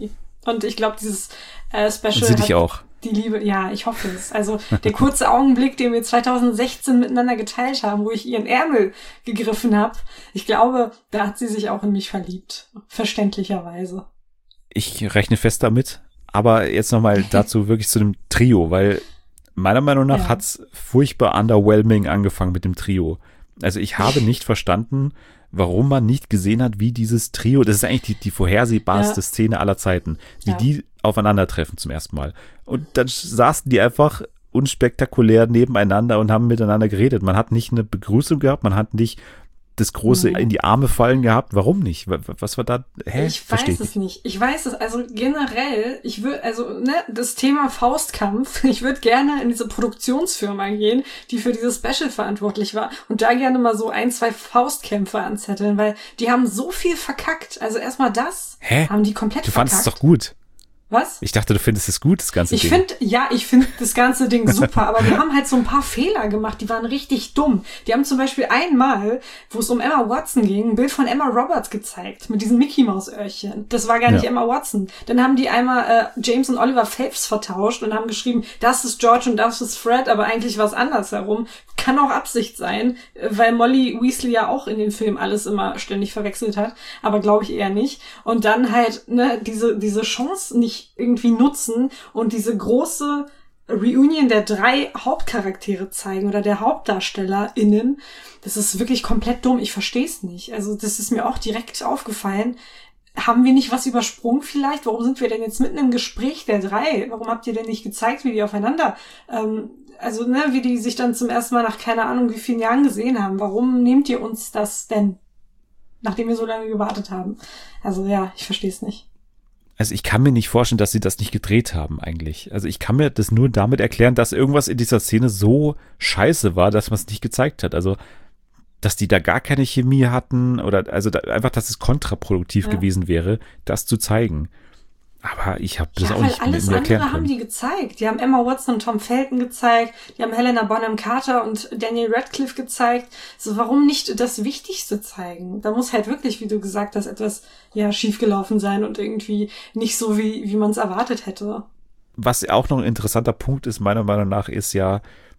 Und ich glaube, dieses äh, Special Und sie dich hat auch. die Liebe, ja, ich hoffe es. Also der kurze Augenblick, den wir zwanzig sechzehn miteinander geteilt haben, wo ich ihren Ärmel gegriffen habe, ich glaube, da hat sie sich auch in mich verliebt. Verständlicherweise. Ich rechne fest damit. Aber jetzt nochmal dazu wirklich zu dem Trio, weil meiner Meinung nach Ja. hat's furchtbar underwhelming angefangen mit dem Trio. Also ich habe nicht verstanden, warum man nicht gesehen hat, wie dieses Trio, das ist eigentlich die, die vorhersehbarste Ja. Szene aller Zeiten, wie Ja. die aufeinandertreffen zum ersten Mal. Und dann saßen die einfach unspektakulär nebeneinander und haben miteinander geredet. Man hat nicht eine Begrüßung gehabt, man hat nicht das große Nee. in die Arme fallen gehabt. Warum nicht? W- Was war da? Hä? Ich Versteh weiß es nicht. Ich weiß es, also generell, ich würde, also, ne, das Thema Faustkampf, ich würde gerne in diese Produktionsfirma gehen, die für dieses Special verantwortlich war und da gerne mal so ein, zwei Faustkämpfe anzetteln, weil die haben so viel verkackt. Also erstmal das, Hä? haben die komplett Du verkackt. fandest es doch gut. Was? Ich dachte, du findest es gut, das ganze Ich Ding. finde, ja, ich finde das ganze Ding super, aber die haben halt so ein paar Fehler gemacht, die waren richtig dumm. Die haben zum Beispiel einmal, wo es um Emma Watson ging, ein Bild von Emma Roberts gezeigt, mit diesen Mickey-Maus-Öhrchen. Das war gar nicht Ja. Emma Watson. Dann haben die einmal äh, James und Oliver Phelps vertauscht und haben geschrieben, das ist George und das ist Fred, aber eigentlich war es andersherum. Kann auch Absicht sein, äh, weil Molly Weasley ja auch in dem Film alles immer ständig verwechselt hat, aber glaube ich eher nicht. Und dann halt, ne, diese, diese Chance nicht irgendwie nutzen und diese große Reunion der drei Hauptcharaktere zeigen oder der HauptdarstellerInnen. Das ist wirklich komplett dumm. Ich verstehe es nicht. Also das ist mir auch direkt aufgefallen. Haben wir nicht was übersprungen vielleicht? Warum sind wir denn jetzt mitten im Gespräch der drei? Warum habt ihr denn nicht gezeigt, wie die aufeinander, ähm, also ne, wie die sich dann zum ersten Mal nach keine Ahnung wie vielen Jahren gesehen haben? Warum nehmt ihr uns das denn, nachdem wir so lange gewartet haben? Also ja, ich verstehe es nicht. Also ich kann mir nicht vorstellen, dass sie das nicht gedreht haben eigentlich. Also ich kann mir das nur damit erklären, dass irgendwas in dieser Szene so scheiße war, dass man es nicht gezeigt hat. Also dass die da gar keine Chemie hatten oder also da, einfach, dass es kontraproduktiv Ja. gewesen wäre, das zu zeigen. Aber ich habe das Ja, auch weil nicht alles mir erklären andere haben können. die gezeigt. Die haben Emma Watson und Tom Felton gezeigt, die haben Helena Bonham Carter und Daniel Radcliffe gezeigt. So, warum nicht das Wichtigste zeigen? Da muss halt wirklich, wie du gesagt hast, etwas ja schiefgelaufen sein und irgendwie nicht so, wie, wie man es erwartet hätte. Was auch noch ein interessanter Punkt ist, meiner Meinung nach, ist ja,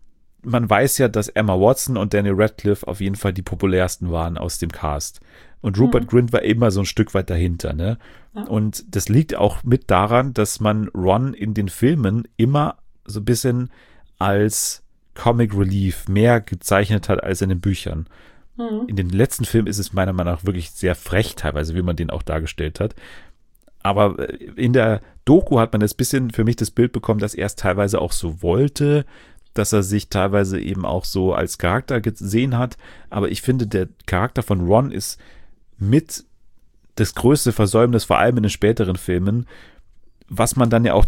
man weiß ja, dass Emma Watson und Daniel Radcliffe auf jeden Fall die populärsten waren aus dem Cast. Und Rupert Mhm. Grint war immer so ein Stück weit dahinter, ne? Ja. Und das liegt auch mit daran, dass man Ron in den Filmen immer so ein bisschen als Comic Relief mehr gezeichnet hat als in den Büchern. Mhm. In den letzten Filmen ist es meiner Meinung nach wirklich sehr frech teilweise, wie man den auch dargestellt hat. Aber in der Doku hat man das bisschen für mich das Bild bekommen, dass er es teilweise auch so wollte, dass er sich teilweise eben auch so als Charakter gesehen hat. Aber ich finde, der Charakter von Ron ist mit das größte Versäumnis, vor allem in den späteren Filmen, was man dann ja auch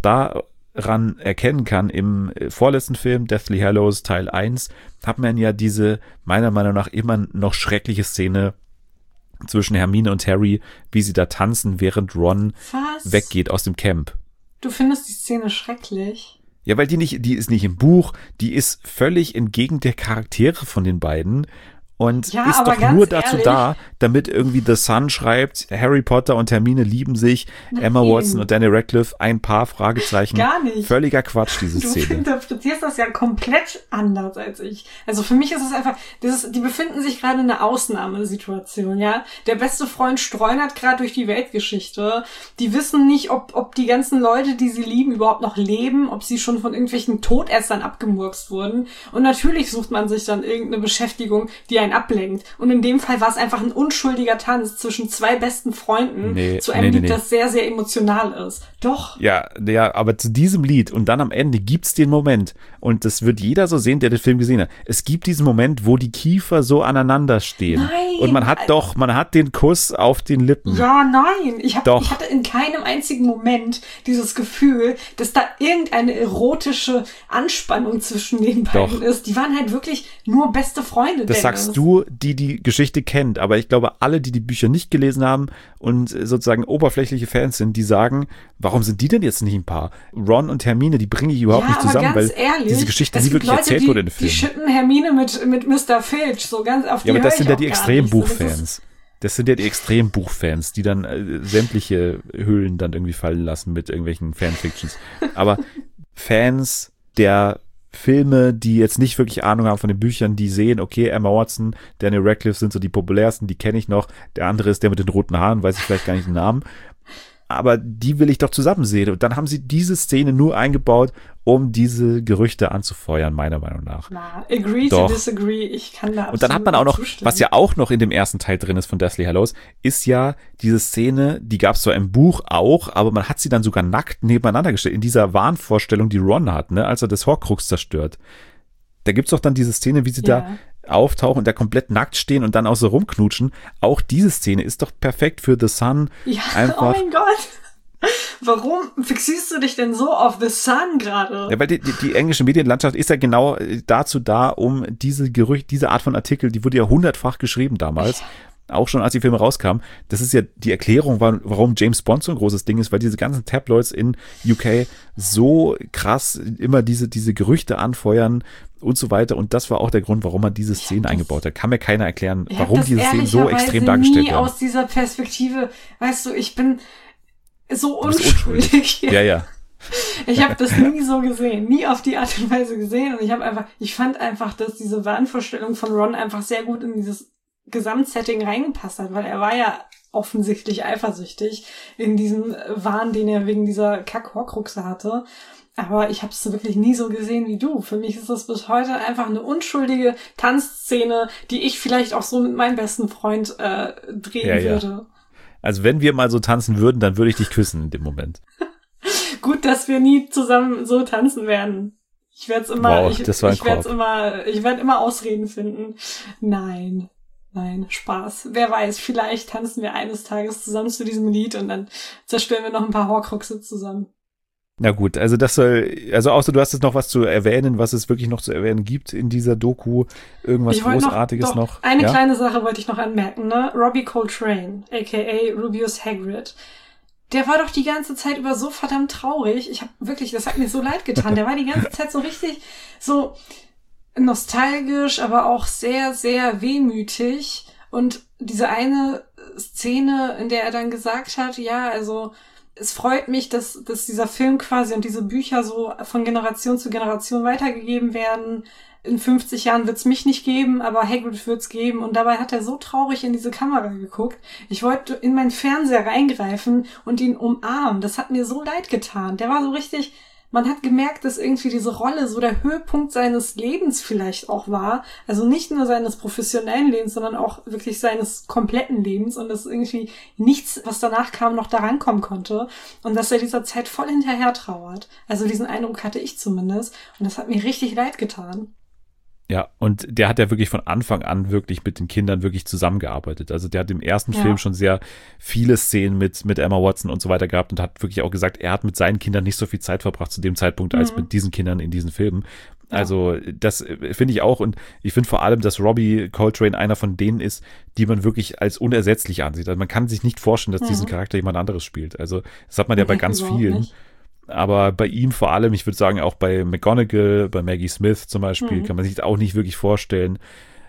daran erkennen kann. Im vorletzten Film, Deathly Hallows Teil eins, hat man ja diese, meiner Meinung nach, immer noch schreckliche Szene zwischen Hermine und Harry, wie sie da tanzen, während Ron Was? weggeht aus dem Camp. Du findest die Szene schrecklich? Ja, weil die nicht, die ist nicht im Buch, die ist völlig entgegen der Charaktere von den beiden und Ja, ist aber doch ganz nur dazu ehrlich- da, damit irgendwie The Sun schreibt, Harry Potter und Hermine lieben sich, Emma Nein. Watson und Daniel Radcliffe, ein paar Fragezeichen. Gar nicht. Völliger Quatsch, diese Du Szene. interpretierst das ja komplett anders als ich. Also für mich ist es einfach, das ist, die befinden sich gerade in einer Ausnahmesituation, ja. Der beste Freund streunert gerade durch die Weltgeschichte. Die wissen nicht, ob, ob die ganzen Leute, die sie lieben, überhaupt noch leben, ob sie schon von irgendwelchen Todessern abgemurkst wurden. Und natürlich sucht man sich dann irgendeine Beschäftigung, die einen ablenkt. Und in dem Fall war es einfach ein unschuldiger Tanz zwischen zwei besten Freunden Nee, zu einem nee, nee, Lied, nee. das sehr, sehr emotional ist. Doch. Ja, ja, aber zu diesem Lied und dann am Ende gibt's den Moment und das wird jeder so sehen, der den Film gesehen hat. Es gibt diesen Moment, wo die Kiefer so aneinander stehen. Nein. Und man hat doch, man hat den Kuss auf den Lippen. Ja, nein. Ich, hab, Doch. ich hatte in keinem einzigen Moment dieses Gefühl, dass da irgendeine erotische Anspannung zwischen den beiden Doch. ist. Die waren halt wirklich nur beste Freunde. Das Dennis. sagst du, die die Geschichte kennt, aber ich glaube, alle, die die Bücher nicht gelesen haben und sozusagen oberflächliche Fans sind, die sagen, warum sind die denn jetzt nicht ein Paar? Ron und Hermine, die bringe ich überhaupt ja, nicht zusammen, aber weil ganz ehrlich, diese Geschichte es nie gibt wirklich Leute, erzählt die, wurde in den Die Filmen. schütten Hermine mit, mit Mister Filch, so ganz auf die Ja, aber das hör sind ich ja auch die gar extremen nicht. So, das ist- Buchfans. Das sind ja die Extrembuchfans, die dann äh, sämtliche Hüllen dann irgendwie fallen lassen mit irgendwelchen Fanfictions. Aber Fans der Filme, die jetzt nicht wirklich Ahnung haben von den Büchern, die sehen, okay, Emma Watson, Daniel Radcliffe sind so die populärsten, die kenne ich noch. Der andere ist der mit den roten Haaren, weiß ich vielleicht gar nicht den Namen. Aber die will ich doch zusammen sehen. Und dann haben sie diese Szene nur eingebaut, um diese Gerüchte anzufeuern, meiner Meinung nach. Na, agree Doch. to disagree. Ich kann da absolut Und dann hat man auch noch, zustimmen. was ja auch noch in dem ersten Teil drin ist von Deathly Hallows, ist ja diese Szene, die gab es zwar im Buch auch, aber man hat sie dann sogar nackt nebeneinander gestellt, in dieser Wahnvorstellung, die Ron hat, ne, als er das Horcrux zerstört. Da gibt's doch dann diese Szene, wie sie Ja. da auftauchen und da komplett nackt stehen und dann auch so rumknutschen. Auch diese Szene ist doch perfekt für The Sun. Ja, Einfach. oh mein Gott. Warum fixierst du dich denn so auf The Sun gerade? Ja, weil die, die, die englische Medienlandschaft ist ja genau dazu da, um diese Gerüchte, diese Art von Artikel, die wurde ja hundertfach geschrieben damals, auch schon als die Filme rauskamen. Das ist ja die Erklärung, warum James Bond so ein großes Ding ist, weil diese ganzen Tabloids in U K so krass immer diese, diese Gerüchte anfeuern und so weiter. Und das war auch der Grund, warum man diese Szenen das- eingebaut hat. Kann mir keiner erklären, Ich hab warum das diese Szenen so ehrlicherweise extrem dargestellt nie werden. aus dieser Perspektive, weißt du, ich bin so Du bist unschuldig. Ja, ja. Ich habe das nie so gesehen, nie auf die Art und Weise gesehen. Und ich habe einfach, ich fand einfach, dass diese Wahnvorstellung von Ron einfach sehr gut in dieses Gesamtsetting reingepasst hat, weil er war ja offensichtlich eifersüchtig in diesem Wahn, den er wegen dieser Kack-Horcruxe hatte. Aber ich habe es wirklich nie so gesehen wie du. Für mich ist das bis heute einfach eine unschuldige Tanzszene, die ich vielleicht auch so mit meinem besten Freund äh, drehen Ja, ja. würde. Also wenn wir mal so tanzen würden, dann würde ich dich küssen in dem Moment. Gut, dass wir nie zusammen so tanzen werden. Ich werde es immer, Wow, ich, das war ein ich werde Korb. immer, ich werde immer Ausreden finden. Nein, nein, Spaß. Wer weiß, vielleicht tanzen wir eines Tages zusammen zu diesem Lied und dann zerstören wir noch ein paar Horcruxe zusammen. Na gut, also das soll, also außer du hast jetzt noch was zu erwähnen, was es wirklich noch zu erwähnen gibt in dieser Doku, irgendwas Ich wollte Großartiges noch, noch. doch, eine ja? kleine Sache wollte ich noch anmerken, ne? Robbie Coltrane, aka Rubius Hagrid. Der war doch die ganze Zeit über so verdammt traurig. Ich habe wirklich, das hat mir so leid getan. Der war die ganze Zeit so richtig so nostalgisch, aber auch sehr, sehr wehmütig. Und diese eine Szene, in der er dann gesagt hat, ja, also es freut mich, dass, dass dieser Film quasi und diese Bücher so von Generation zu Generation weitergegeben werden. In fünfzig Jahren wird's mich nicht geben, aber Hagrid wird's geben. Und dabei hat er so traurig in diese Kamera geguckt. Ich wollte in meinen Fernseher reingreifen und ihn umarmen. Das hat mir so leid getan. Der war so richtig, man hat gemerkt, dass irgendwie diese Rolle so der Höhepunkt seines Lebens vielleicht auch war. Also nicht nur seines professionellen Lebens, sondern auch wirklich seines kompletten Lebens. Und dass irgendwie nichts, was danach kam, noch daran kommen konnte. Und dass er dieser Zeit voll hinterher trauert. Also diesen Eindruck hatte ich zumindest. Und das hat mir richtig leid getan. Ja, und der hat ja wirklich von Anfang an wirklich mit den Kindern wirklich zusammengearbeitet. Also der hat im ersten Ja. Film schon sehr viele Szenen mit, mit Emma Watson und so weiter gehabt und hat wirklich auch gesagt, er hat mit seinen Kindern nicht so viel Zeit verbracht zu dem Zeitpunkt als Mhm. mit diesen Kindern in diesen Filmen. Also das äh, finde ich auch und ich finde vor allem, dass Robbie Coltrane einer von denen ist, die man wirklich als unersetzlich ansieht. Also man kann sich nicht vorstellen, dass Mhm. diesen Charakter jemand anderes spielt. Also das hat man ja bei Nee, ganz überhaupt vielen. nicht. Aber bei ihm vor allem, ich würde sagen, auch bei McGonagall, bei Maggie Smith zum Beispiel, Mhm. kann man sich auch nicht wirklich vorstellen.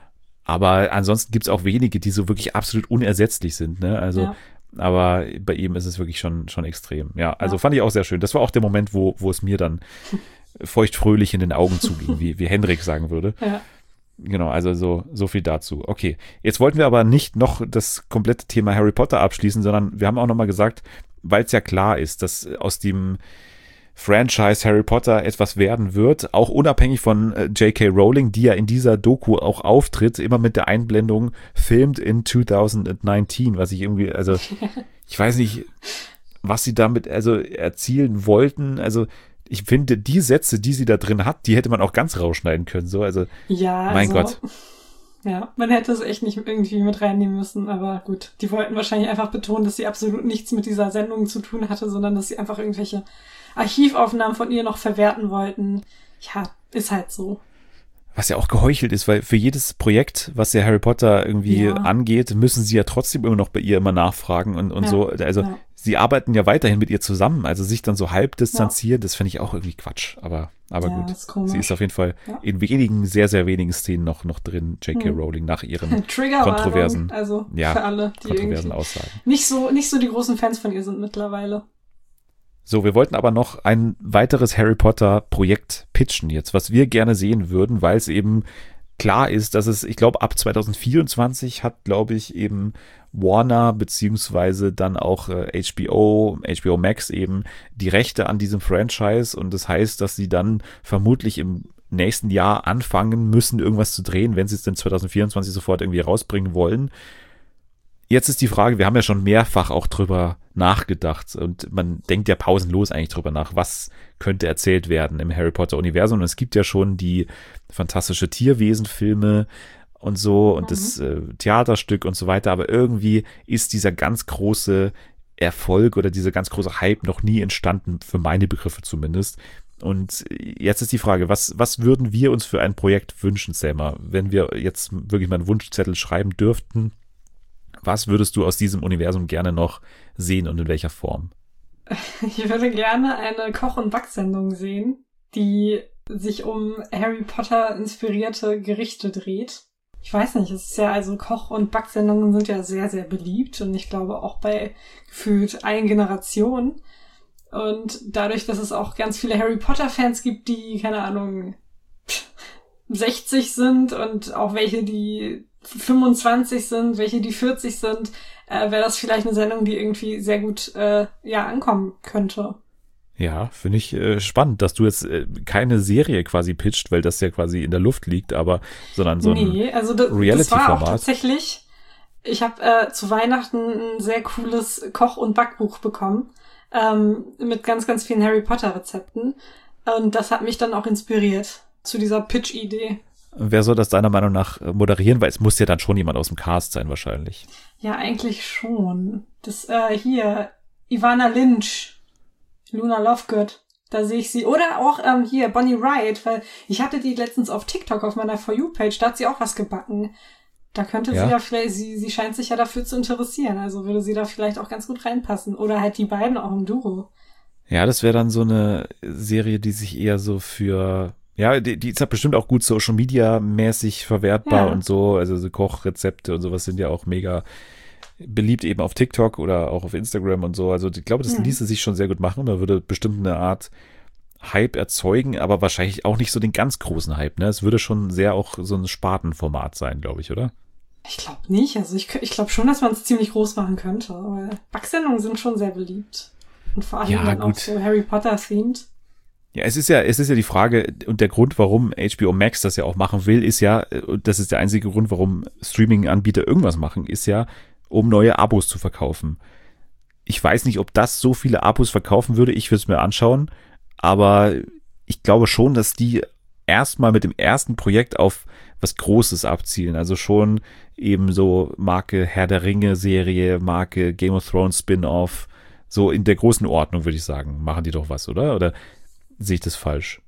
Aber ansonsten gibt's auch wenige, die so wirklich absolut unersetzlich sind. Ne? Also, Ja. aber bei ihm ist es wirklich schon, schon extrem. Ja, also Ja. fand ich auch sehr schön. Das war auch der Moment, wo, wo es mir dann feuchtfröhlich in den Augen zuging, wie, wie Henrik sagen würde. Ja. Genau, also so, so viel dazu. Okay, jetzt wollten wir aber nicht noch das komplette Thema Harry Potter abschließen, sondern wir haben auch nochmal gesagt, weil es ja klar ist, dass aus dem Franchise Harry Potter etwas werden wird, auch unabhängig von äh, J K Rowling, die ja in dieser Doku auch auftritt, immer mit der Einblendung filmed in zwanzig neunzehn, was ich irgendwie, also ich weiß nicht, was sie damit also erzielen wollten, also ich finde, die Sätze, die sie da drin hat, die hätte man auch ganz rausschneiden können, so, also Ja, mein also, Gott. Ja, man hätte es echt nicht irgendwie mit reinnehmen müssen, aber gut. Die wollten wahrscheinlich einfach betonen, dass sie absolut nichts mit dieser Sendung zu tun hatte, sondern dass sie einfach irgendwelche Archivaufnahmen von ihr noch verwerten wollten. Ja, ist halt so. Was ja auch geheuchelt ist, weil für jedes Projekt, was ja Harry Potter irgendwie Ja. angeht, müssen sie ja trotzdem immer noch bei ihr immer nachfragen und, und Ja, so. Also ja. sie arbeiten ja weiterhin mit ihr zusammen. Also sich dann so halb distanzieren, das finde ich auch irgendwie Quatsch. Aber, aber Ja, gut. ist komisch. Sie ist auf jeden Fall Ja. in wenigen, sehr, sehr wenigen Szenen noch, noch drin, J K. Hm. Rowling, nach ihren Triggerwarnung, kontroversen, also ja, für alle, die kontroversen irgendwie Aussagen. nicht so, nicht so die großen Fans von ihr sind mittlerweile. So, wir wollten aber noch ein weiteres Harry Potter Projekt pitchen jetzt, was wir gerne sehen würden, weil es eben klar ist, dass es, ich glaube, ab zwanzig vierundzwanzig hat, glaube ich, eben Warner beziehungsweise dann auch äh, H B O, H B O Max eben die Rechte an diesem Franchise und das heißt, dass sie dann vermutlich im nächsten Jahr anfangen müssen, irgendwas zu drehen, wenn sie es dann zwanzig vierundzwanzig sofort irgendwie rausbringen wollen. Jetzt ist die Frage, wir haben ja schon mehrfach auch drüber nachgedacht und man denkt ja pausenlos eigentlich drüber nach, was könnte erzählt werden im Harry Potter Universum und es gibt ja schon die fantastische Tierwesen-Filme und so und Mhm. das äh, Theaterstück und so weiter, aber irgendwie ist dieser ganz große Erfolg oder dieser ganz große Hype noch nie entstanden, für meine Begriffe zumindest. Und jetzt ist die Frage, was, was würden wir uns für ein Projekt wünschen, Selma, wenn wir jetzt wirklich mal einen Wunschzettel schreiben dürften? Was würdest du aus diesem Universum gerne noch sehen und in welcher Form? Ich würde gerne eine Koch- und Backsendung sehen, die sich um Harry Potter inspirierte Gerichte dreht. Ich weiß nicht, es ist ja, also Koch- und Backsendungen sind ja sehr, sehr beliebt und ich glaube auch bei gefühlt allen Generationen. Und dadurch, dass es auch ganz viele Harry Potter-Fans gibt, die, keine Ahnung, sechzig sind und auch welche, die fünfundzwanzig sind, welche, die vierzig sind, äh, wäre das vielleicht eine Sendung, die irgendwie sehr gut äh, ja ankommen könnte. Ja, finde ich äh, spannend, dass du jetzt äh, keine Serie quasi pitcht, weil das ja quasi in der Luft liegt, aber sondern so ein nee, also das, das war auch Reality-Format. tatsächlich, ich habe äh, zu Weihnachten ein sehr cooles Koch- und Backbuch bekommen, ähm, mit ganz, ganz vielen Harry Potter-Rezepten und das hat mich dann auch inspiriert zu dieser Pitch-Idee. Wer soll das deiner Meinung nach äh, moderieren? Weil es muss ja dann schon jemand aus dem Cast sein wahrscheinlich. Ja, eigentlich schon. Das, äh, hier, Ivana Lynch, Luna Lovegood, da sehe ich sie. Oder auch ähm, hier, Bonnie Wright, weil ich hatte die letztens auf TikTok auf meiner For You-Page, da hat sie auch was gebacken. Da könnte Ja? sie ja vielleicht, sie, sie scheint sich ja dafür zu interessieren, also würde sie da vielleicht auch ganz gut reinpassen. Oder halt die beiden auch im Duo. Ja, das wäre dann so eine Serie, die sich eher so für, ja, die, die ist ja bestimmt auch gut Social Media mäßig verwertbar Ja. und so, also so Kochrezepte und sowas sind ja auch mega beliebt eben auf TikTok oder auch auf Instagram und so. Also ich glaube, das Mhm. ließe sich schon sehr gut machen. Da würde bestimmt eine Art Hype erzeugen, aber wahrscheinlich auch nicht so den ganz großen Hype. Ne? Es würde schon sehr auch so ein Spartenformat sein, glaube ich, oder? Ich glaube nicht, also ich, ich glaube schon, dass man es ziemlich groß machen könnte, weil Backsendungen sind schon sehr beliebt. Und vor allem Ja, dann gut. auch so Harry Potter-themed. Ja, es ist ja, es ist ja die Frage und der Grund, warum H B O Max das ja auch machen will, ist ja, und das ist der einzige Grund, warum Streaming-Anbieter irgendwas machen, ist ja, um neue Abos zu verkaufen. Ich weiß nicht, ob das so viele Abos verkaufen würde, ich würde es mir anschauen, aber ich glaube schon, dass die erstmal mit dem ersten Projekt auf was Großes abzielen, also schon eben so Marke Herr der Ringe Serie, Marke Game of Thrones Spin-off, so in der großen Ordnung, würde ich sagen, machen die doch was, oder? Oder sehe ich das falsch?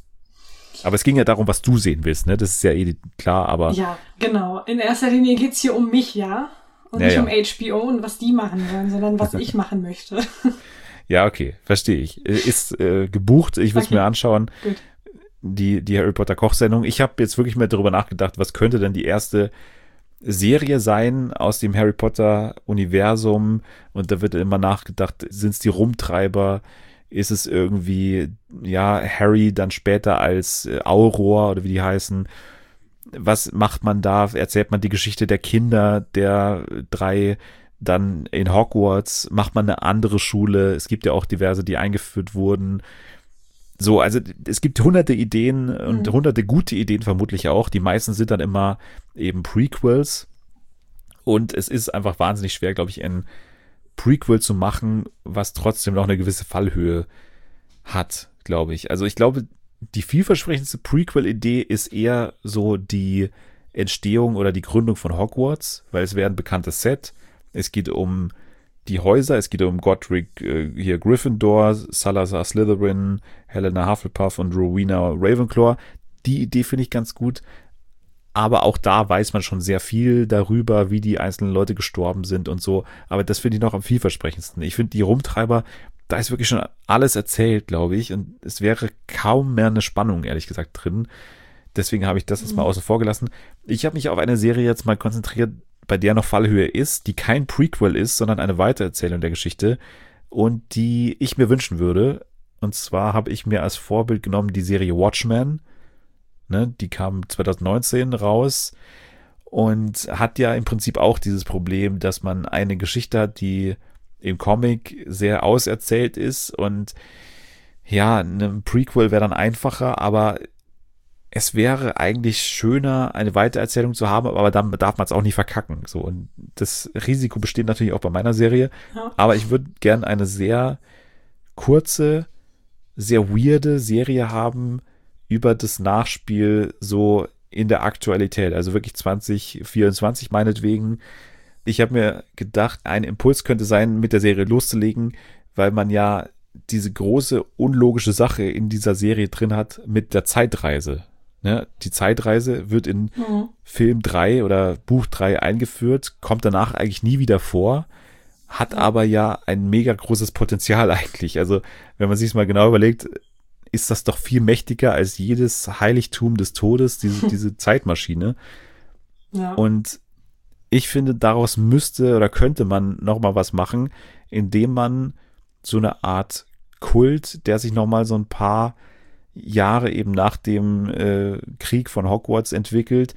Aber es ging ja darum, was du sehen willst, ne? Das ist ja eh klar, aber Ja, genau. In erster Linie geht's hier um mich, ja. Und Ja, nicht ja. um H B O und was die machen wollen, sondern was ich machen möchte. ja, okay, verstehe ich. Äh, Ist äh, gebucht, ich will es Okay. mir anschauen. Gut. Die, die Harry Potter Kochsendung. Ich habe jetzt wirklich mal darüber nachgedacht, was könnte denn die erste Serie sein aus dem Harry Potter Universum? Und da wird immer nachgedacht, sind es die Rumtreiber? Ist es irgendwie, ja, Harry dann später als äh, Auror oder wie die heißen? Was macht man da? Erzählt man die Geschichte der Kinder der drei dann in Hogwarts? Macht man eine andere Schule? Es gibt ja auch diverse, die eingeführt wurden. So, also es gibt hunderte Ideen und Mhm. hunderte gute Ideen vermutlich auch. Die meisten sind dann immer eben Prequels. Und es ist einfach wahnsinnig schwer, glaube ich, ein Prequel zu machen, was trotzdem noch eine gewisse Fallhöhe hat, glaube ich. Also ich glaube, die vielversprechendste Prequel-Idee ist eher so die Entstehung oder die Gründung von Hogwarts, weil es wäre ein bekanntes Set. Es geht um die Häuser, es geht um Godric äh, hier Gryffindor, Salazar Slytherin, Helena Hufflepuff und Rowena Ravenclaw. Die Idee finde ich ganz gut. Aber auch da weiß man schon sehr viel darüber, wie die einzelnen Leute gestorben sind und so. Aber das finde ich noch am vielversprechendsten. Ich finde, die Rumtreiber, da ist wirklich schon alles erzählt, glaube ich. Und es wäre kaum mehr eine Spannung, ehrlich gesagt, drin. Deswegen habe ich das jetzt mal außen vor gelassen. Ich habe mich auf eine Serie jetzt mal konzentriert, bei der noch Fallhöhe ist, die kein Prequel ist, sondern eine Weitererzählung der Geschichte und die ich mir wünschen würde. Und zwar habe ich mir als Vorbild genommen die Serie Watchmen. Ne, die kam zwanzig neunzehn raus und hat ja im Prinzip auch dieses Problem, dass man eine Geschichte hat, die im Comic sehr auserzählt ist und ja, ein Prequel wäre dann einfacher, aber es wäre eigentlich schöner, eine Weitererzählung zu haben, aber dann darf man es auch nicht verkacken. So, und das Risiko besteht natürlich auch bei meiner Serie, Ja. aber ich würde gern eine sehr kurze, sehr weirde Serie haben, über das Nachspiel so in der Aktualität, also wirklich zwanzig vierundzwanzig meinetwegen. Ich habe mir gedacht, ein Impuls könnte sein, mit der Serie loszulegen, weil man ja diese große unlogische Sache in dieser Serie drin hat mit der Zeitreise. Ne? Die Zeitreise wird in Mhm. Film drei oder Buch drei eingeführt, kommt danach eigentlich nie wieder vor, hat aber ja ein mega großes Potenzial eigentlich. Also wenn man sich es mal genau überlegt, ist das doch viel mächtiger als jedes Heiligtum des Todes, diese, diese Zeitmaschine. Ja. Und ich finde, daraus müsste oder könnte man nochmal was machen, indem man so eine Art Kult, der sich nochmal so ein paar Jahre eben nach dem äh, Krieg von Hogwarts entwickelt.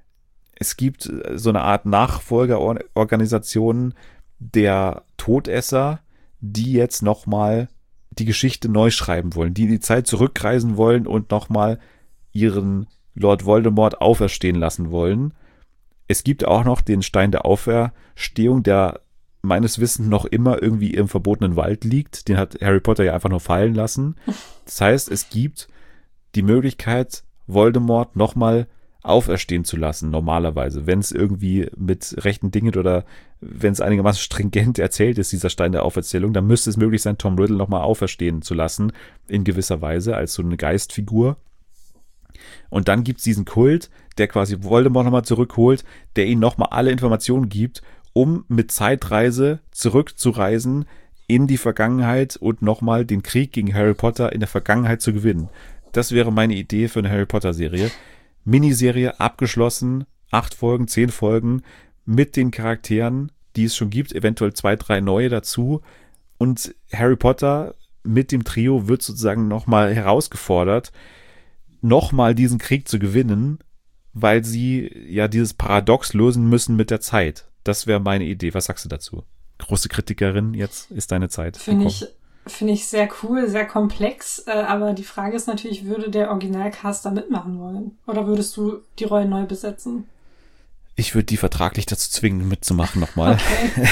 Es gibt so eine Art Nachfolgerorganisation der Todesser, die jetzt nochmal die Geschichte neu schreiben wollen, die in die Zeit zurückreisen wollen und nochmal ihren Lord Voldemort auferstehen lassen wollen. Es gibt auch noch den Stein der Auferstehung, der meines Wissens noch immer irgendwie im verbotenen Wald liegt. Den hat Harry Potter ja einfach nur fallen lassen. Das heißt, es gibt die Möglichkeit, Voldemort nochmal auferstehen zu lassen, normalerweise, wenn es irgendwie mit rechten Dingen oder wenn es einigermaßen stringent erzählt ist, dieser Stein der Auferzählung, dann müsste es möglich sein, Tom Riddle nochmal auferstehen zu lassen, in gewisser Weise, als so eine Geistfigur. Und dann gibt es diesen Kult, der quasi Voldemort nochmal zurückholt, der ihnen nochmal alle Informationen gibt, um mit Zeitreise zurückzureisen in die Vergangenheit und nochmal den Krieg gegen Harry Potter in der Vergangenheit zu gewinnen. Das wäre meine Idee für eine Harry Potter-Serie. Miniserie, abgeschlossen, acht Folgen, zehn Folgen mit den Charakteren, die es schon gibt, eventuell zwei, drei neue dazu. Und Harry Potter mit dem Trio wird sozusagen nochmal herausgefordert, nochmal diesen Krieg zu gewinnen, weil sie ja dieses Paradox lösen müssen mit der Zeit. Das wäre meine Idee. Was sagst du dazu? Große Kritikerin, jetzt ist deine Zeit. Finde ich, finde ich sehr cool, sehr komplex. Äh, aber die Frage ist natürlich, würde der Originalcast da mitmachen wollen? Oder würdest du die Rollen neu besetzen? Ich würde die vertraglich dazu zwingen, mitzumachen nochmal. Okay.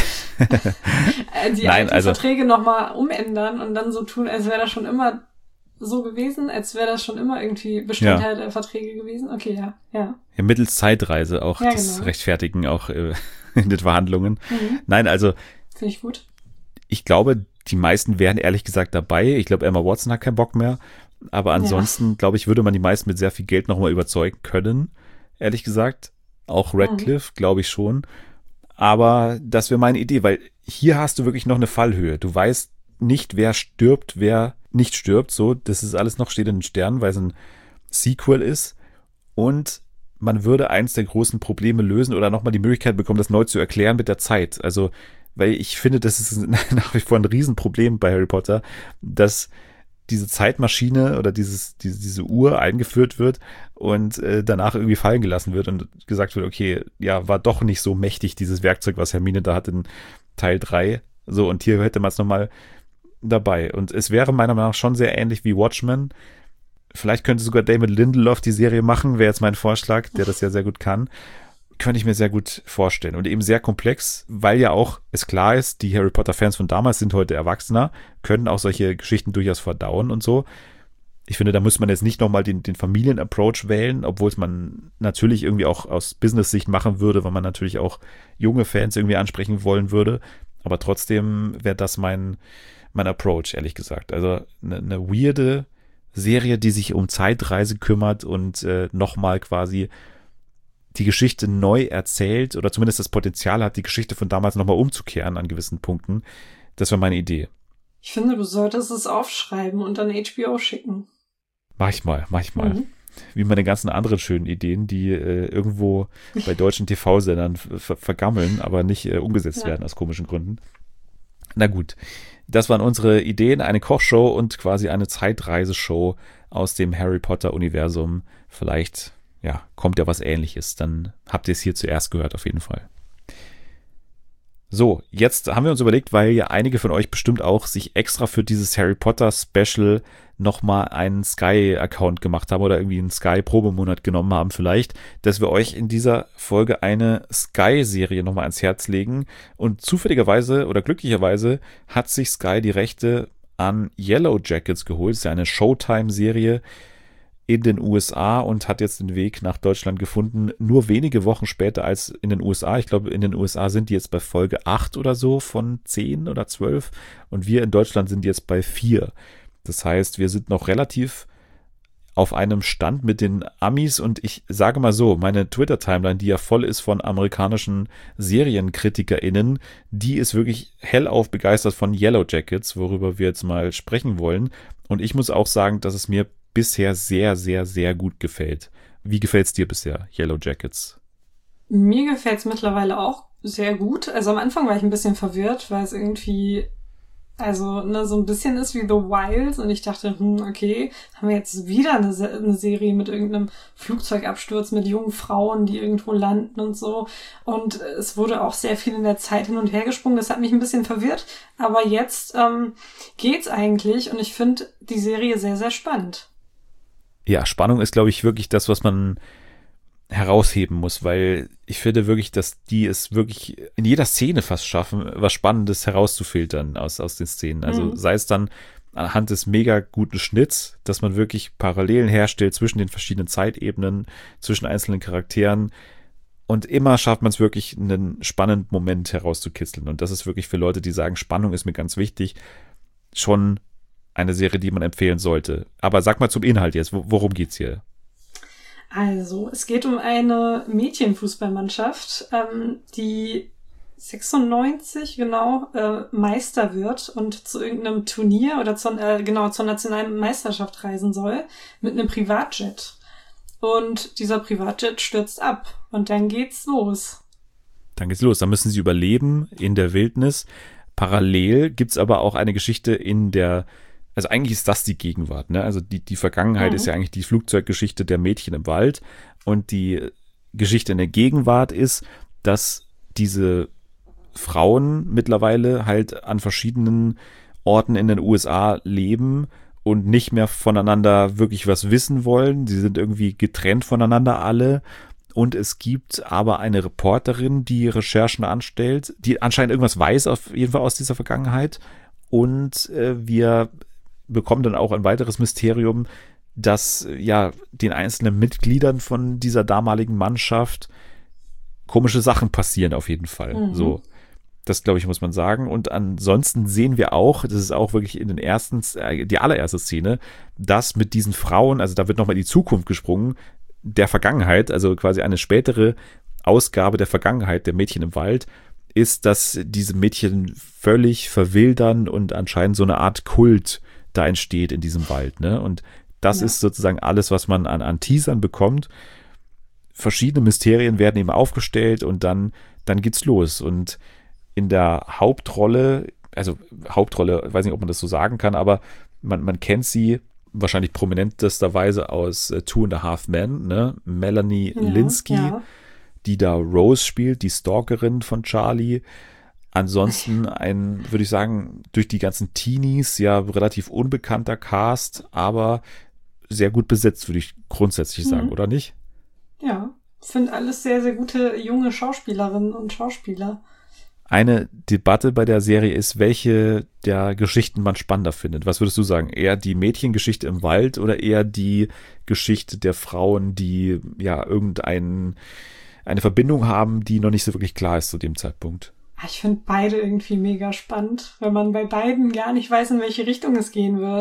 äh, die Nein, alten also- Verträge nochmal umändern und dann so tun, als wäre das schon immer so gewesen, als wäre das schon immer irgendwie Bestandteil der Verträge gewesen. Okay, ja, ja. Ja, mittels Zeitreise auch Ja, das genau. rechtfertigen, auch äh, in den Verhandlungen. Mhm. Nein, also Finde ich gut. ich glaube, die meisten wären ehrlich gesagt dabei. Ich glaube, Emma Watson hat keinen Bock mehr. Aber ansonsten, glaube ich, würde man die meisten mit sehr viel Geld nochmal überzeugen können. Ehrlich gesagt. Auch Radcliffe, glaube ich schon. Aber das wäre meine Idee, weil hier hast du wirklich noch eine Fallhöhe. Du weißt nicht, wer stirbt, wer nicht stirbt. So, das ist alles noch, steht in den Sternen, weil es ein Sequel ist. Und man würde eins der großen Probleme lösen oder nochmal die Möglichkeit bekommen, das neu zu erklären mit der Zeit. Also, weil ich finde, das ist nach wie vor ein Riesenproblem bei Harry Potter, dass diese Zeitmaschine oder dieses, diese, diese Uhr eingeführt wird und äh, danach irgendwie fallen gelassen wird und gesagt wird, okay, ja, war doch nicht so mächtig, dieses Werkzeug, was Hermine da hat in Teil drei. So, und hier hätte man es nochmal dabei. Und es wäre meiner Meinung nach schon sehr ähnlich wie Watchmen. Vielleicht könnte sogar David Lindelof die Serie machen, wäre jetzt mein Vorschlag, der das ja sehr gut kann. Könnte ich mir sehr gut vorstellen. Und eben sehr komplex, weil ja auch es klar ist, die Harry Potter-Fans von damals sind heute Erwachsener, können auch solche Geschichten durchaus verdauen und so. Ich finde, da muss man jetzt nicht nochmal den, den Familien-Approach wählen, obwohl es man natürlich irgendwie auch aus Business-Sicht machen würde, weil man natürlich auch junge Fans irgendwie ansprechen wollen würde. Aber trotzdem wäre das mein, mein Approach, ehrlich gesagt. Also eine, eine weirde Serie, die sich um Zeitreise kümmert und äh, nochmal quasi die Geschichte neu erzählt oder zumindest das Potenzial hat, die Geschichte von damals nochmal umzukehren an gewissen Punkten. Das war meine Idee. Ich finde, du solltest es aufschreiben und an H B O schicken. Mach ich mal, mach ich mal. Mhm. Wie meine ganzen anderen schönen Ideen, die äh, irgendwo bei deutschen T V-Sendern ver- vergammeln, aber nicht äh, umgesetzt ja. werden aus komischen Gründen. Na gut, das waren unsere Ideen, eine Kochshow und quasi eine Zeitreiseshow aus dem Harry Potter-Universum. Vielleicht ja, kommt ja was Ähnliches, dann habt ihr es hier zuerst gehört auf jeden Fall. So, jetzt haben wir uns überlegt, weil ja einige von euch bestimmt auch sich extra für dieses Harry Potter Special nochmal einen Sky-Account gemacht haben oder irgendwie einen Sky-Probemonat genommen haben vielleicht, dass wir euch in dieser Folge eine Sky-Serie nochmal ans Herz legen. Und zufälligerweise oder glücklicherweise hat sich Sky die Rechte an Yellow Jackets geholt. Das ist ja eine Showtime-Serie in den U S A und hat jetzt den Weg nach Deutschland gefunden, nur wenige Wochen später als in den U S A. Ich glaube, in den U S A sind die jetzt bei Folge acht oder so von zehn oder zwölf und wir in Deutschland sind jetzt bei vier. Das heißt, wir sind noch relativ auf einem Stand mit den Amis und ich sage mal so, meine Twitter-Timeline, die ja voll ist von amerikanischen SerienkritikerInnen, die ist wirklich hellauf begeistert von Yellow Jackets, worüber wir jetzt mal sprechen wollen. Und ich muss auch sagen, dass es mir bisher sehr, sehr, sehr gut gefällt. Wie gefällt es dir bisher, Yellow Jackets? Mir gefällt es mittlerweile auch sehr gut. Also am Anfang war ich ein bisschen verwirrt, weil es irgendwie, also ne, so ein bisschen ist wie The Wilds und ich dachte, hm, okay, haben wir jetzt wieder eine, Se- eine Serie mit irgendeinem Flugzeugabsturz mit jungen Frauen, die irgendwo landen und so. Und es wurde auch sehr viel in der Zeit hin und her gesprungen. Das hat mich ein bisschen verwirrt. Aber jetzt ähm, geht's eigentlich und ich finde die Serie sehr, sehr spannend. Ja, Spannung ist, glaube ich, wirklich das, was man herausheben muss, weil ich finde wirklich, dass die es wirklich in jeder Szene fast schaffen, was Spannendes herauszufiltern aus, aus den Szenen. Also mhm. sei es dann anhand des mega guten Schnitts, dass man wirklich Parallelen herstellt zwischen den verschiedenen Zeitebenen, zwischen einzelnen Charakteren und immer schafft man es wirklich, einen spannenden Moment herauszukitzeln. Und das ist wirklich für Leute, die sagen, Spannung ist mir ganz wichtig, schon eine Serie, die man empfehlen sollte. Aber sag mal zum Inhalt jetzt, worum geht's hier? Also, es geht um eine Mädchenfußballmannschaft, ähm, die sechsundneunzig genau äh, Meister wird und zu irgendeinem Turnier oder zu, äh, genau zur nationalen Meisterschaft reisen soll mit einem Privatjet. Und dieser Privatjet stürzt ab und dann geht's los. Dann geht's los. Dann müssen sie überleben in der Wildnis. Parallel gibt's aber auch eine Geschichte in der Also eigentlich ist das die Gegenwart, ne? Also die, die Vergangenheit mhm. ist ja eigentlich die Flugzeuggeschichte der Mädchen im Wald und die Geschichte in der Gegenwart ist, dass diese Frauen mittlerweile halt an verschiedenen Orten in den U S A leben und nicht mehr voneinander wirklich was wissen wollen. Sie sind irgendwie getrennt voneinander alle. Und es gibt aber eine Reporterin, die Recherchen anstellt, die anscheinend irgendwas weiß, auf jeden Fall aus dieser Vergangenheit. Und äh, wir bekommen dann auch ein weiteres Mysterium, dass ja den einzelnen Mitgliedern von dieser damaligen Mannschaft komische Sachen passieren auf jeden Fall. Mhm. So, das glaube ich, muss man sagen. Und ansonsten sehen wir auch, das ist auch wirklich in den ersten, äh, die allererste Szene, dass mit diesen Frauen, also da wird nochmal in die Zukunft gesprungen, der Vergangenheit, also quasi eine spätere Ausgabe der Vergangenheit der Mädchen im Wald, ist, dass diese Mädchen völlig verwildern und anscheinend so eine Art Kult da entsteht in diesem Wald, ne? Und das ja. ist sozusagen alles, was man an, an Teasern bekommt. Verschiedene Mysterien werden eben aufgestellt und dann, dann geht's los. Und in der Hauptrolle, also Hauptrolle, weiß nicht, ob man das so sagen kann, aber man, man kennt sie wahrscheinlich prominentesterweise aus äh, Two and a Half Men, ne? Melanie ja, Linsky, ja. die da Rose spielt, die Stalkerin von Charlie. Ansonsten ein, würde ich sagen, durch die ganzen Teenies ja relativ unbekannter Cast, aber sehr gut besetzt, würde ich grundsätzlich sagen, mhm. oder nicht? Ja, sind alles sehr, sehr gute junge Schauspielerinnen und Schauspieler. Eine Debatte bei der Serie ist, welche der Geschichten man spannender findet. Was würdest du sagen? Eher die Mädchengeschichte im Wald oder eher die Geschichte der Frauen, die ja irgendein eine Verbindung haben, die noch nicht so wirklich klar ist zu dem Zeitpunkt? Ich finde beide irgendwie mega spannend, weil man bei beiden gar nicht weiß, in welche Richtung es gehen wird.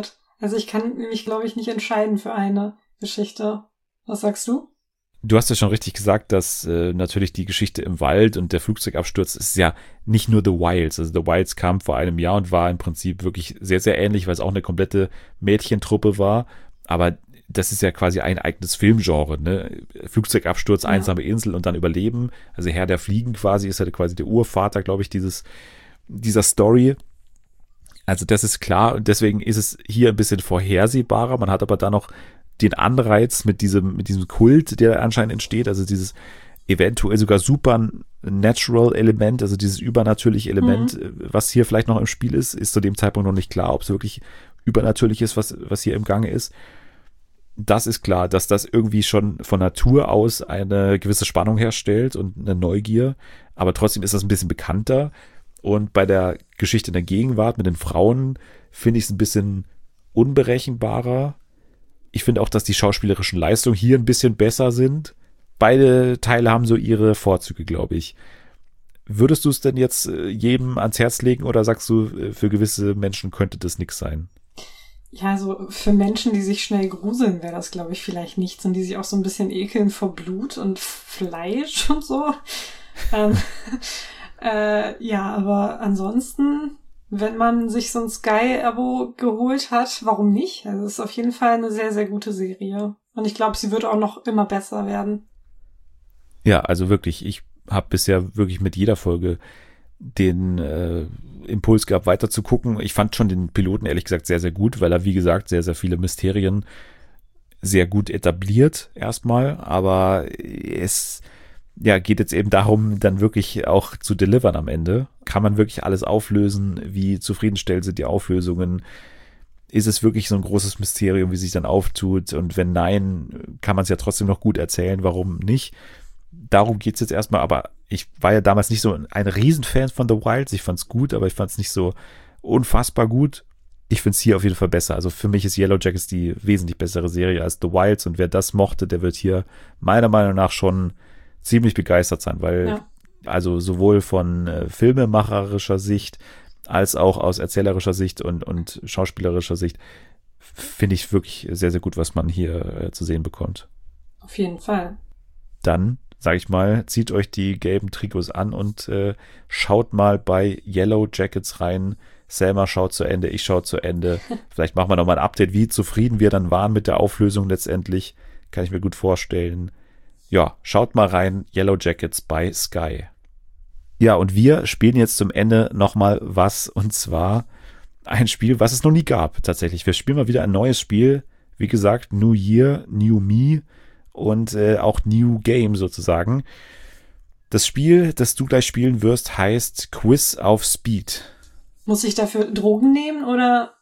Also ich kann mich, glaube ich, nicht entscheiden für eine Geschichte. Was sagst du? Du hast ja schon richtig gesagt, dass äh, natürlich die Geschichte im Wald und der Flugzeugabsturz ist ja nicht nur The Wilds. Also The Wilds kam vor einem Jahr und war im Prinzip wirklich sehr, sehr ähnlich, weil es auch eine komplette Mädchentruppe war. Aber das ist ja quasi ein eigenes Filmgenre, ne? Flugzeugabsturz, Ja. einsame Insel und dann Überleben. Also Herr der Fliegen quasi ist ja quasi der Urvater, glaube ich, dieses dieser Story. Also das ist klar und deswegen ist es hier ein bisschen vorhersehbarer. Man hat aber da noch den Anreiz mit diesem, mit diesem Kult, der anscheinend entsteht, also dieses eventuell sogar Supernatural-Element, also dieses übernatürliche Element, Mhm. was hier vielleicht noch im Spiel ist, ist zu dem Zeitpunkt noch nicht klar, ob es wirklich übernatürlich ist, was, was hier im Gange ist. Das ist klar, dass das irgendwie schon von Natur aus eine gewisse Spannung herstellt und eine Neugier, aber trotzdem ist das ein bisschen bekannter. Und bei der Geschichte in der Gegenwart mit den Frauen finde ich es ein bisschen unberechenbarer. Ich finde auch, dass die schauspielerischen Leistungen hier ein bisschen besser sind. Beide Teile haben so ihre Vorzüge, glaube ich. Würdest du es denn jetzt äh, jedem ans Herz legen oder sagst du, äh, für gewisse Menschen könnte das nix sein? Ja, so für Menschen, die sich schnell gruseln, wäre das, glaube ich, vielleicht nichts und die sich auch so ein bisschen ekeln vor Blut und Fleisch und so. ähm, äh, ja, aber ansonsten, wenn man sich so ein Sky-Abo geholt hat, warum nicht? Also es ist auf jeden Fall eine sehr, sehr gute Serie. Und ich glaube, sie wird auch noch immer besser werden. Ja, also wirklich, ich habe bisher wirklich mit jeder Folge den äh, Impuls gehabt, weiter zu gucken. Ich fand schon den Piloten ehrlich gesagt sehr, sehr gut, weil er, wie gesagt, sehr, sehr viele Mysterien sehr gut etabliert erstmal, aber es ja, geht jetzt eben darum, dann wirklich auch zu delivern am Ende. Kann man wirklich alles auflösen? Wie zufriedenstellend sind die Auflösungen? Ist es wirklich so ein großes Mysterium, wie sich dann auftut? Und wenn nein, kann man es ja trotzdem noch gut erzählen, warum nicht? Darum geht's jetzt erstmal, aber ich war ja damals nicht so ein Riesenfan von The Wilds. Ich fand's gut, aber ich fand's nicht so unfassbar gut. Ich find's hier auf jeden Fall besser. Also für mich ist Yellow Jackets die wesentlich bessere Serie als The Wilds und wer das mochte, der wird hier meiner Meinung nach schon ziemlich begeistert sein, weil Ja. also sowohl von äh, filmemacherischer Sicht als auch aus erzählerischer Sicht und, und schauspielerischer Sicht finde ich wirklich sehr, sehr gut, was man hier äh, zu sehen bekommt. Auf jeden Fall. Dann, sage ich mal, zieht euch die gelben Trikots an und äh, schaut mal bei Yellow Jackets rein. Selma schaut zu Ende, ich schaue zu Ende. Vielleicht machen wir nochmal ein Update, wie zufrieden wir dann waren mit der Auflösung letztendlich. Kann ich mir gut vorstellen. Ja, schaut mal rein, Yellow Jackets bei Sky. Ja, und wir spielen jetzt zum Ende nochmal was, und zwar ein Spiel, was es noch nie gab, tatsächlich. Wir spielen mal wieder ein neues Spiel. Wie gesagt, New Year, New Me und äh, auch New Game sozusagen. Das Spiel, das du gleich spielen wirst, heißt Quiz auf Speed. Muss ich dafür Drogen nehmen oder?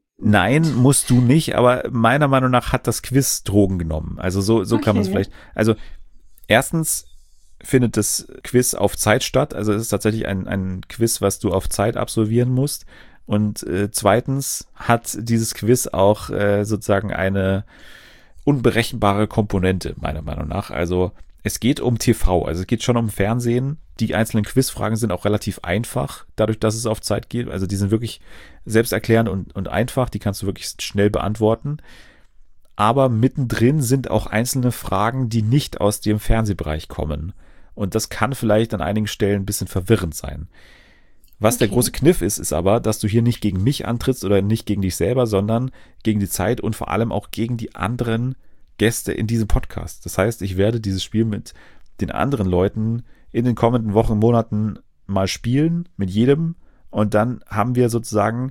Nein, musst du nicht, aber meiner Meinung nach hat das Quiz Drogen genommen. Also so, so kann man es Okay. vielleicht. Also erstens findet das Quiz auf Zeit statt. Also es ist tatsächlich ein, ein Quiz, was du auf Zeit absolvieren musst. Und äh, zweitens hat dieses Quiz auch äh, sozusagen eine unberechenbare Komponente, meiner Meinung nach. Also es geht um T V, also es geht schon um Fernsehen. Die einzelnen Quizfragen sind auch relativ einfach, dadurch, dass es auf Zeit geht. Also die sind wirklich selbsterklärend und, und einfach, die kannst du wirklich schnell beantworten. Aber mittendrin sind auch einzelne Fragen, die nicht aus dem Fernsehbereich kommen. Und das kann vielleicht an einigen Stellen ein bisschen verwirrend sein. Was der Okay. große Kniff ist, ist aber, dass du hier nicht gegen mich antrittst oder nicht gegen dich selber, sondern gegen die Zeit und vor allem auch gegen die anderen Gäste in diesem Podcast. Das heißt, ich werde dieses Spiel mit den anderen Leuten in den kommenden Wochen, Monaten mal spielen, mit jedem. Und dann haben wir sozusagen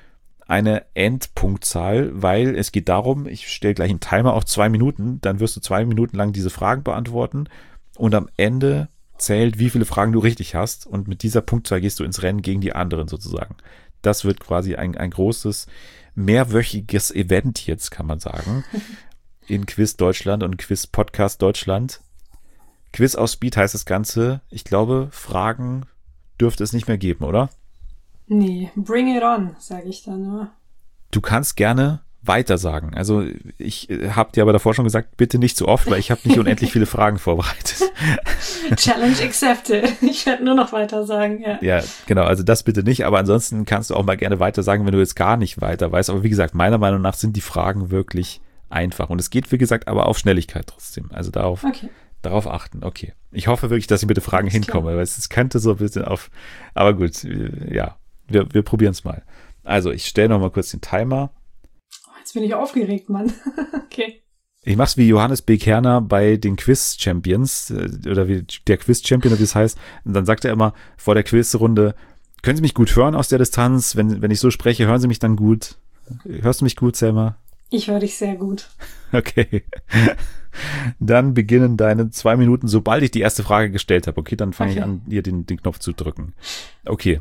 eine Endpunktzahl, weil es geht darum, ich stelle gleich einen Timer auf zwei Minuten, dann wirst du zwei Minuten lang diese Fragen beantworten und am Ende zählt, wie viele Fragen du richtig hast und mit dieser Punktzahl gehst du ins Rennen gegen die anderen sozusagen. Das wird quasi ein, ein großes, mehrwöchiges Event jetzt, kann man sagen, in Quiz Deutschland und Quiz Podcast Deutschland. Quiz auf Speed heißt das Ganze. Ich glaube, Fragen dürfte es nicht mehr geben, oder? Nee, bring it on, sage ich dann nur. Du kannst gerne weiter sagen. Also ich äh, habe dir aber davor schon gesagt, bitte nicht zu oft, weil ich habe nicht unendlich viele Fragen vorbereitet. Challenge accepted. Ich werde nur noch weiter sagen, ja. Ja, genau, also das bitte nicht, aber ansonsten kannst du auch mal gerne weiter sagen, wenn du jetzt gar nicht weiter weißt. Aber wie gesagt, meiner Meinung nach sind die Fragen wirklich einfach. Und es geht, wie gesagt, aber auf Schnelligkeit trotzdem. Also darauf, Okay. darauf achten. Okay. Ich hoffe wirklich, dass ich mit den Fragen Alles klar. hinkomme, weil es könnte so ein bisschen auf, aber gut, ja, wir, wir probieren es mal. Also ich stelle noch mal kurz den Timer. Oh, jetzt bin ich aufgeregt, Mann. Okay. Ich mach's wie Johannes B. Kerner bei den Quiz-Champions, äh, oder wie der Quiz-Champion, wie es heißt. Und dann sagt er immer vor der Quizrunde, können Sie mich gut hören aus der Distanz? Wenn, wenn ich so spreche, hören Sie mich dann gut? Hörst du mich gut, Selma? Ich höre dich sehr gut. Okay. Dann beginnen deine zwei Minuten, sobald ich die erste Frage gestellt habe. Okay, dann fange Okay. ich an, hier den, den Knopf zu drücken. Okay.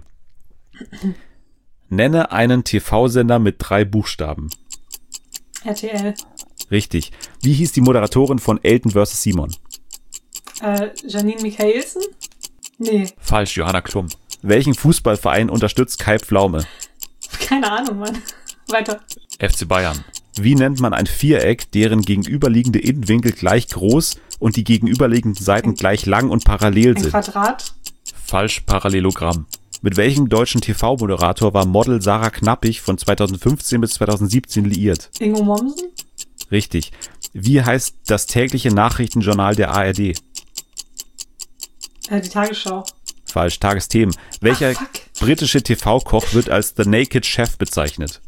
Nenne einen T V-Sender mit drei Buchstaben. R T L. Richtig. Wie hieß die Moderatorin von Elton versus. Simon? Äh, Janine Michaelsen? Nee, Falsch, Johanna Klum. Welchen Fußballverein unterstützt Kai Pflaume? keine Ahnung, Mann. Weiter. F C Bayern. Wie nennt man ein Viereck, deren gegenüberliegende Innenwinkel gleich groß und die gegenüberliegenden Seiten gleich lang und parallel Ein sind? Quadrat? Falsch, Parallelogramm. Mit welchem deutschen T V-Moderator war Model Sarah Knappig von zweitausendfünfzehn bis zweitausendsiebzehn liiert? Ingo Mommsen? Richtig. Wie heißt das tägliche Nachrichtenjournal der A R D? Äh, die Tagesschau. Falsch, Tagesthemen. Welcher Ah, fuck. britische T V-Koch wird als The Naked Chef bezeichnet?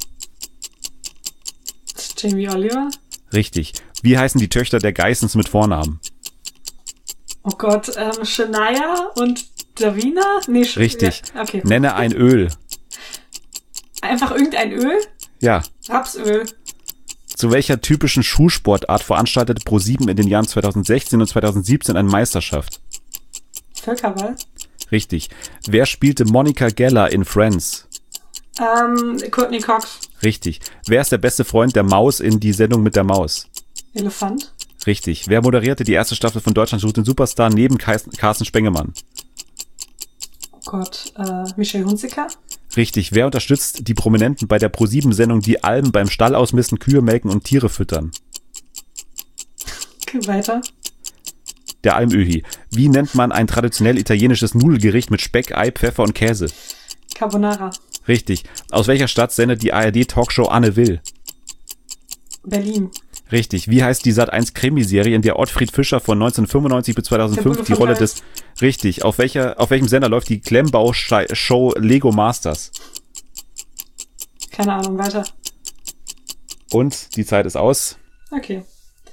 Jamie Oliver? Richtig. Wie heißen die Töchter der Geissens mit Vornamen? Oh Gott, ähm, Shania und Davina? Nee, Sch- Richtig. Ja, okay. Nenne ein Öl. Einfach irgendein Öl? Ja. Rapsöl. Zu welcher typischen Schulsportart veranstaltete ProSieben in den Jahren zweitausendsechzehn und zweitausendsiebzehn eine Meisterschaft? Völkerball. Richtig. Wer spielte Monica Geller in Friends? Ähm, Courtney Cox. Richtig. Wer ist der beste Freund der Maus in Die Sendung mit der Maus? Elefant. Richtig. Wer moderierte die erste Staffel von Deutschland sucht den Superstar neben Kais- Carsten Spengemann? Oh Gott, äh, Michelle Hunziker. Richtig. Wer unterstützt die Prominenten bei der ProSieben-Sendung Die Alben beim Stall ausmisten, Kühe melken und Tiere füttern? Okay, weiter. Der Almöhi. Wie nennt man ein traditionell italienisches Nudelgericht mit Speck, Ei, Pfeffer und Käse? Carbonara. Richtig. Aus welcher Stadt sendet die A R D-Talkshow Anne Will? Berlin. Richtig. Wie heißt die Sat eins Krimiserie, in der Ottfried Fischer von neunzehnhundertfünfundneunzig bis zweitausendfünf Der die Bulle Rolle von des... Richtig. Auf welcher, auf welchem Sender läuft die Klemmbau-Show Lego Masters? Keine Ahnung, weiter. Und die Zeit ist aus. Okay.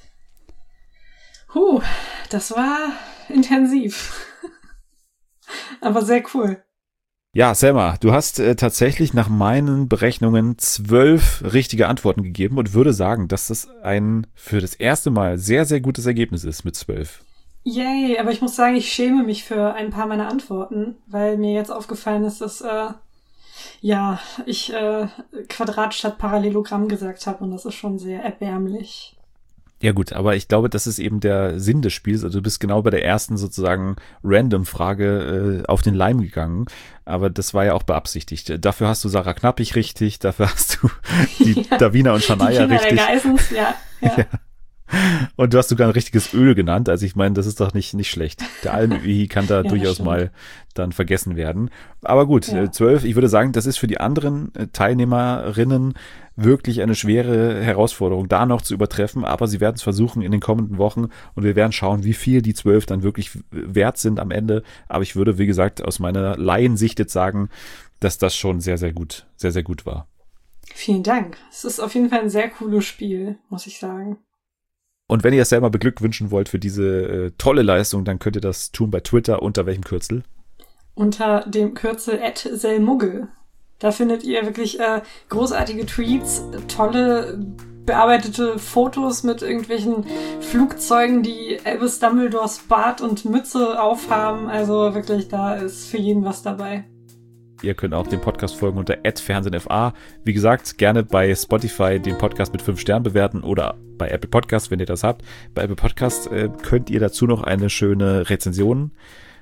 Huh, das war intensiv. Aber sehr cool. Ja, Selma, du hast äh, tatsächlich nach meinen Berechnungen zwölf richtige Antworten gegeben und würde sagen, dass das ein für das erste Mal sehr, sehr gutes Ergebnis ist mit zwölf. Yay, aber ich muss sagen, ich schäme mich für ein paar meiner Antworten, weil mir jetzt aufgefallen ist, dass äh, ja, ich äh, Quadrat statt Parallelogramm gesagt habe und das ist schon sehr erbärmlich. Ja gut, aber ich glaube, das ist eben der Sinn des Spiels. Also du bist genau bei der ersten sozusagen Random-Frage äh, auf den Leim gegangen. Aber das war ja auch beabsichtigt. Dafür hast du Sarah Knappig richtig, dafür hast du die Ja. Davina und Die Shania Kinder der richtig. Geissens, ja, ja. Ja. Und du hast sogar ein richtiges Öl genannt. Also ich meine, das ist doch nicht, nicht schlecht. Der Almöhi kann da Ja, durchaus stimmt. mal dann vergessen werden. Aber gut, Ja. äh, zwölf, ich würde sagen, das ist für die anderen äh, Teilnehmerinnen wirklich eine schwere Herausforderung, da noch zu übertreffen. Aber sie werden es versuchen in den kommenden Wochen und wir werden schauen, wie viel die zwölf dann wirklich wert sind am Ende. Aber ich würde, wie gesagt, aus meiner Laiensicht jetzt sagen, dass das schon sehr, sehr gut, sehr, sehr gut war. Vielen Dank. Es ist auf jeden Fall ein sehr cooles Spiel, muss ich sagen. Und wenn ihr es selber beglückwünschen wollt für diese äh, tolle Leistung, dann könnt ihr das tun bei Twitter. Unter welchem Kürzel? Unter dem Kürzel at selmuggel. Da findet ihr wirklich äh, großartige Tweets, tolle bearbeitete Fotos mit irgendwelchen Flugzeugen, die Albus Dumbledores Bart und Mütze aufhaben. Also wirklich, da ist für jeden was dabei. Ihr könnt auch dem Podcast folgen unter at fernsehnfa. Wie gesagt, gerne bei Spotify den Podcast mit fünf Sternen bewerten oder bei Apple Podcast, wenn ihr das habt. Bei Apple Podcast äh, könnt ihr dazu noch eine schöne Rezension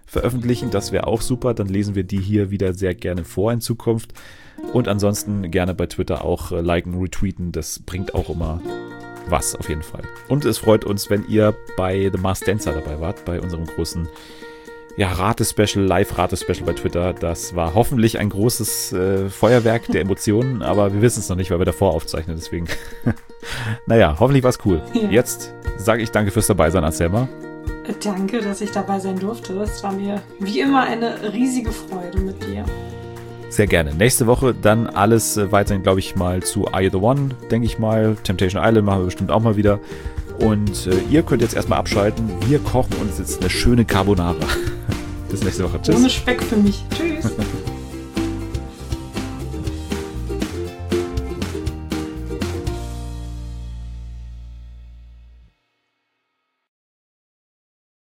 veröffentlichen. Das wäre auch super. Dann lesen wir die hier wieder sehr gerne vor in Zukunft. Und ansonsten gerne bei Twitter auch äh, liken, retweeten. Das bringt auch immer was auf jeden Fall. Und es freut uns, wenn ihr bei The Masked Dancer dabei wart, bei unserem großen ja, Rate-Special, Live-Rate-Special bei Twitter. Das war hoffentlich ein großes äh, Feuerwerk der Emotionen, aber wir wissen es noch nicht, weil wir davor aufzeichnen, deswegen. Naja, hoffentlich war es cool. Ja. Jetzt sage ich danke fürs Dabeisein, Anselma. Danke, dass ich dabei sein durfte. Es war mir wie immer eine riesige Freude mit dir. Sehr gerne. Nächste Woche dann alles äh, weiterhin, glaube ich, mal zu Are You The One, denke ich mal. Temptation Island machen wir bestimmt auch mal wieder. Und äh, ihr könnt jetzt erstmal abschalten. Wir kochen uns jetzt eine schöne Carbonara. Bis nächste Woche. Tschüss. Ohne Speck für mich. Tschüss.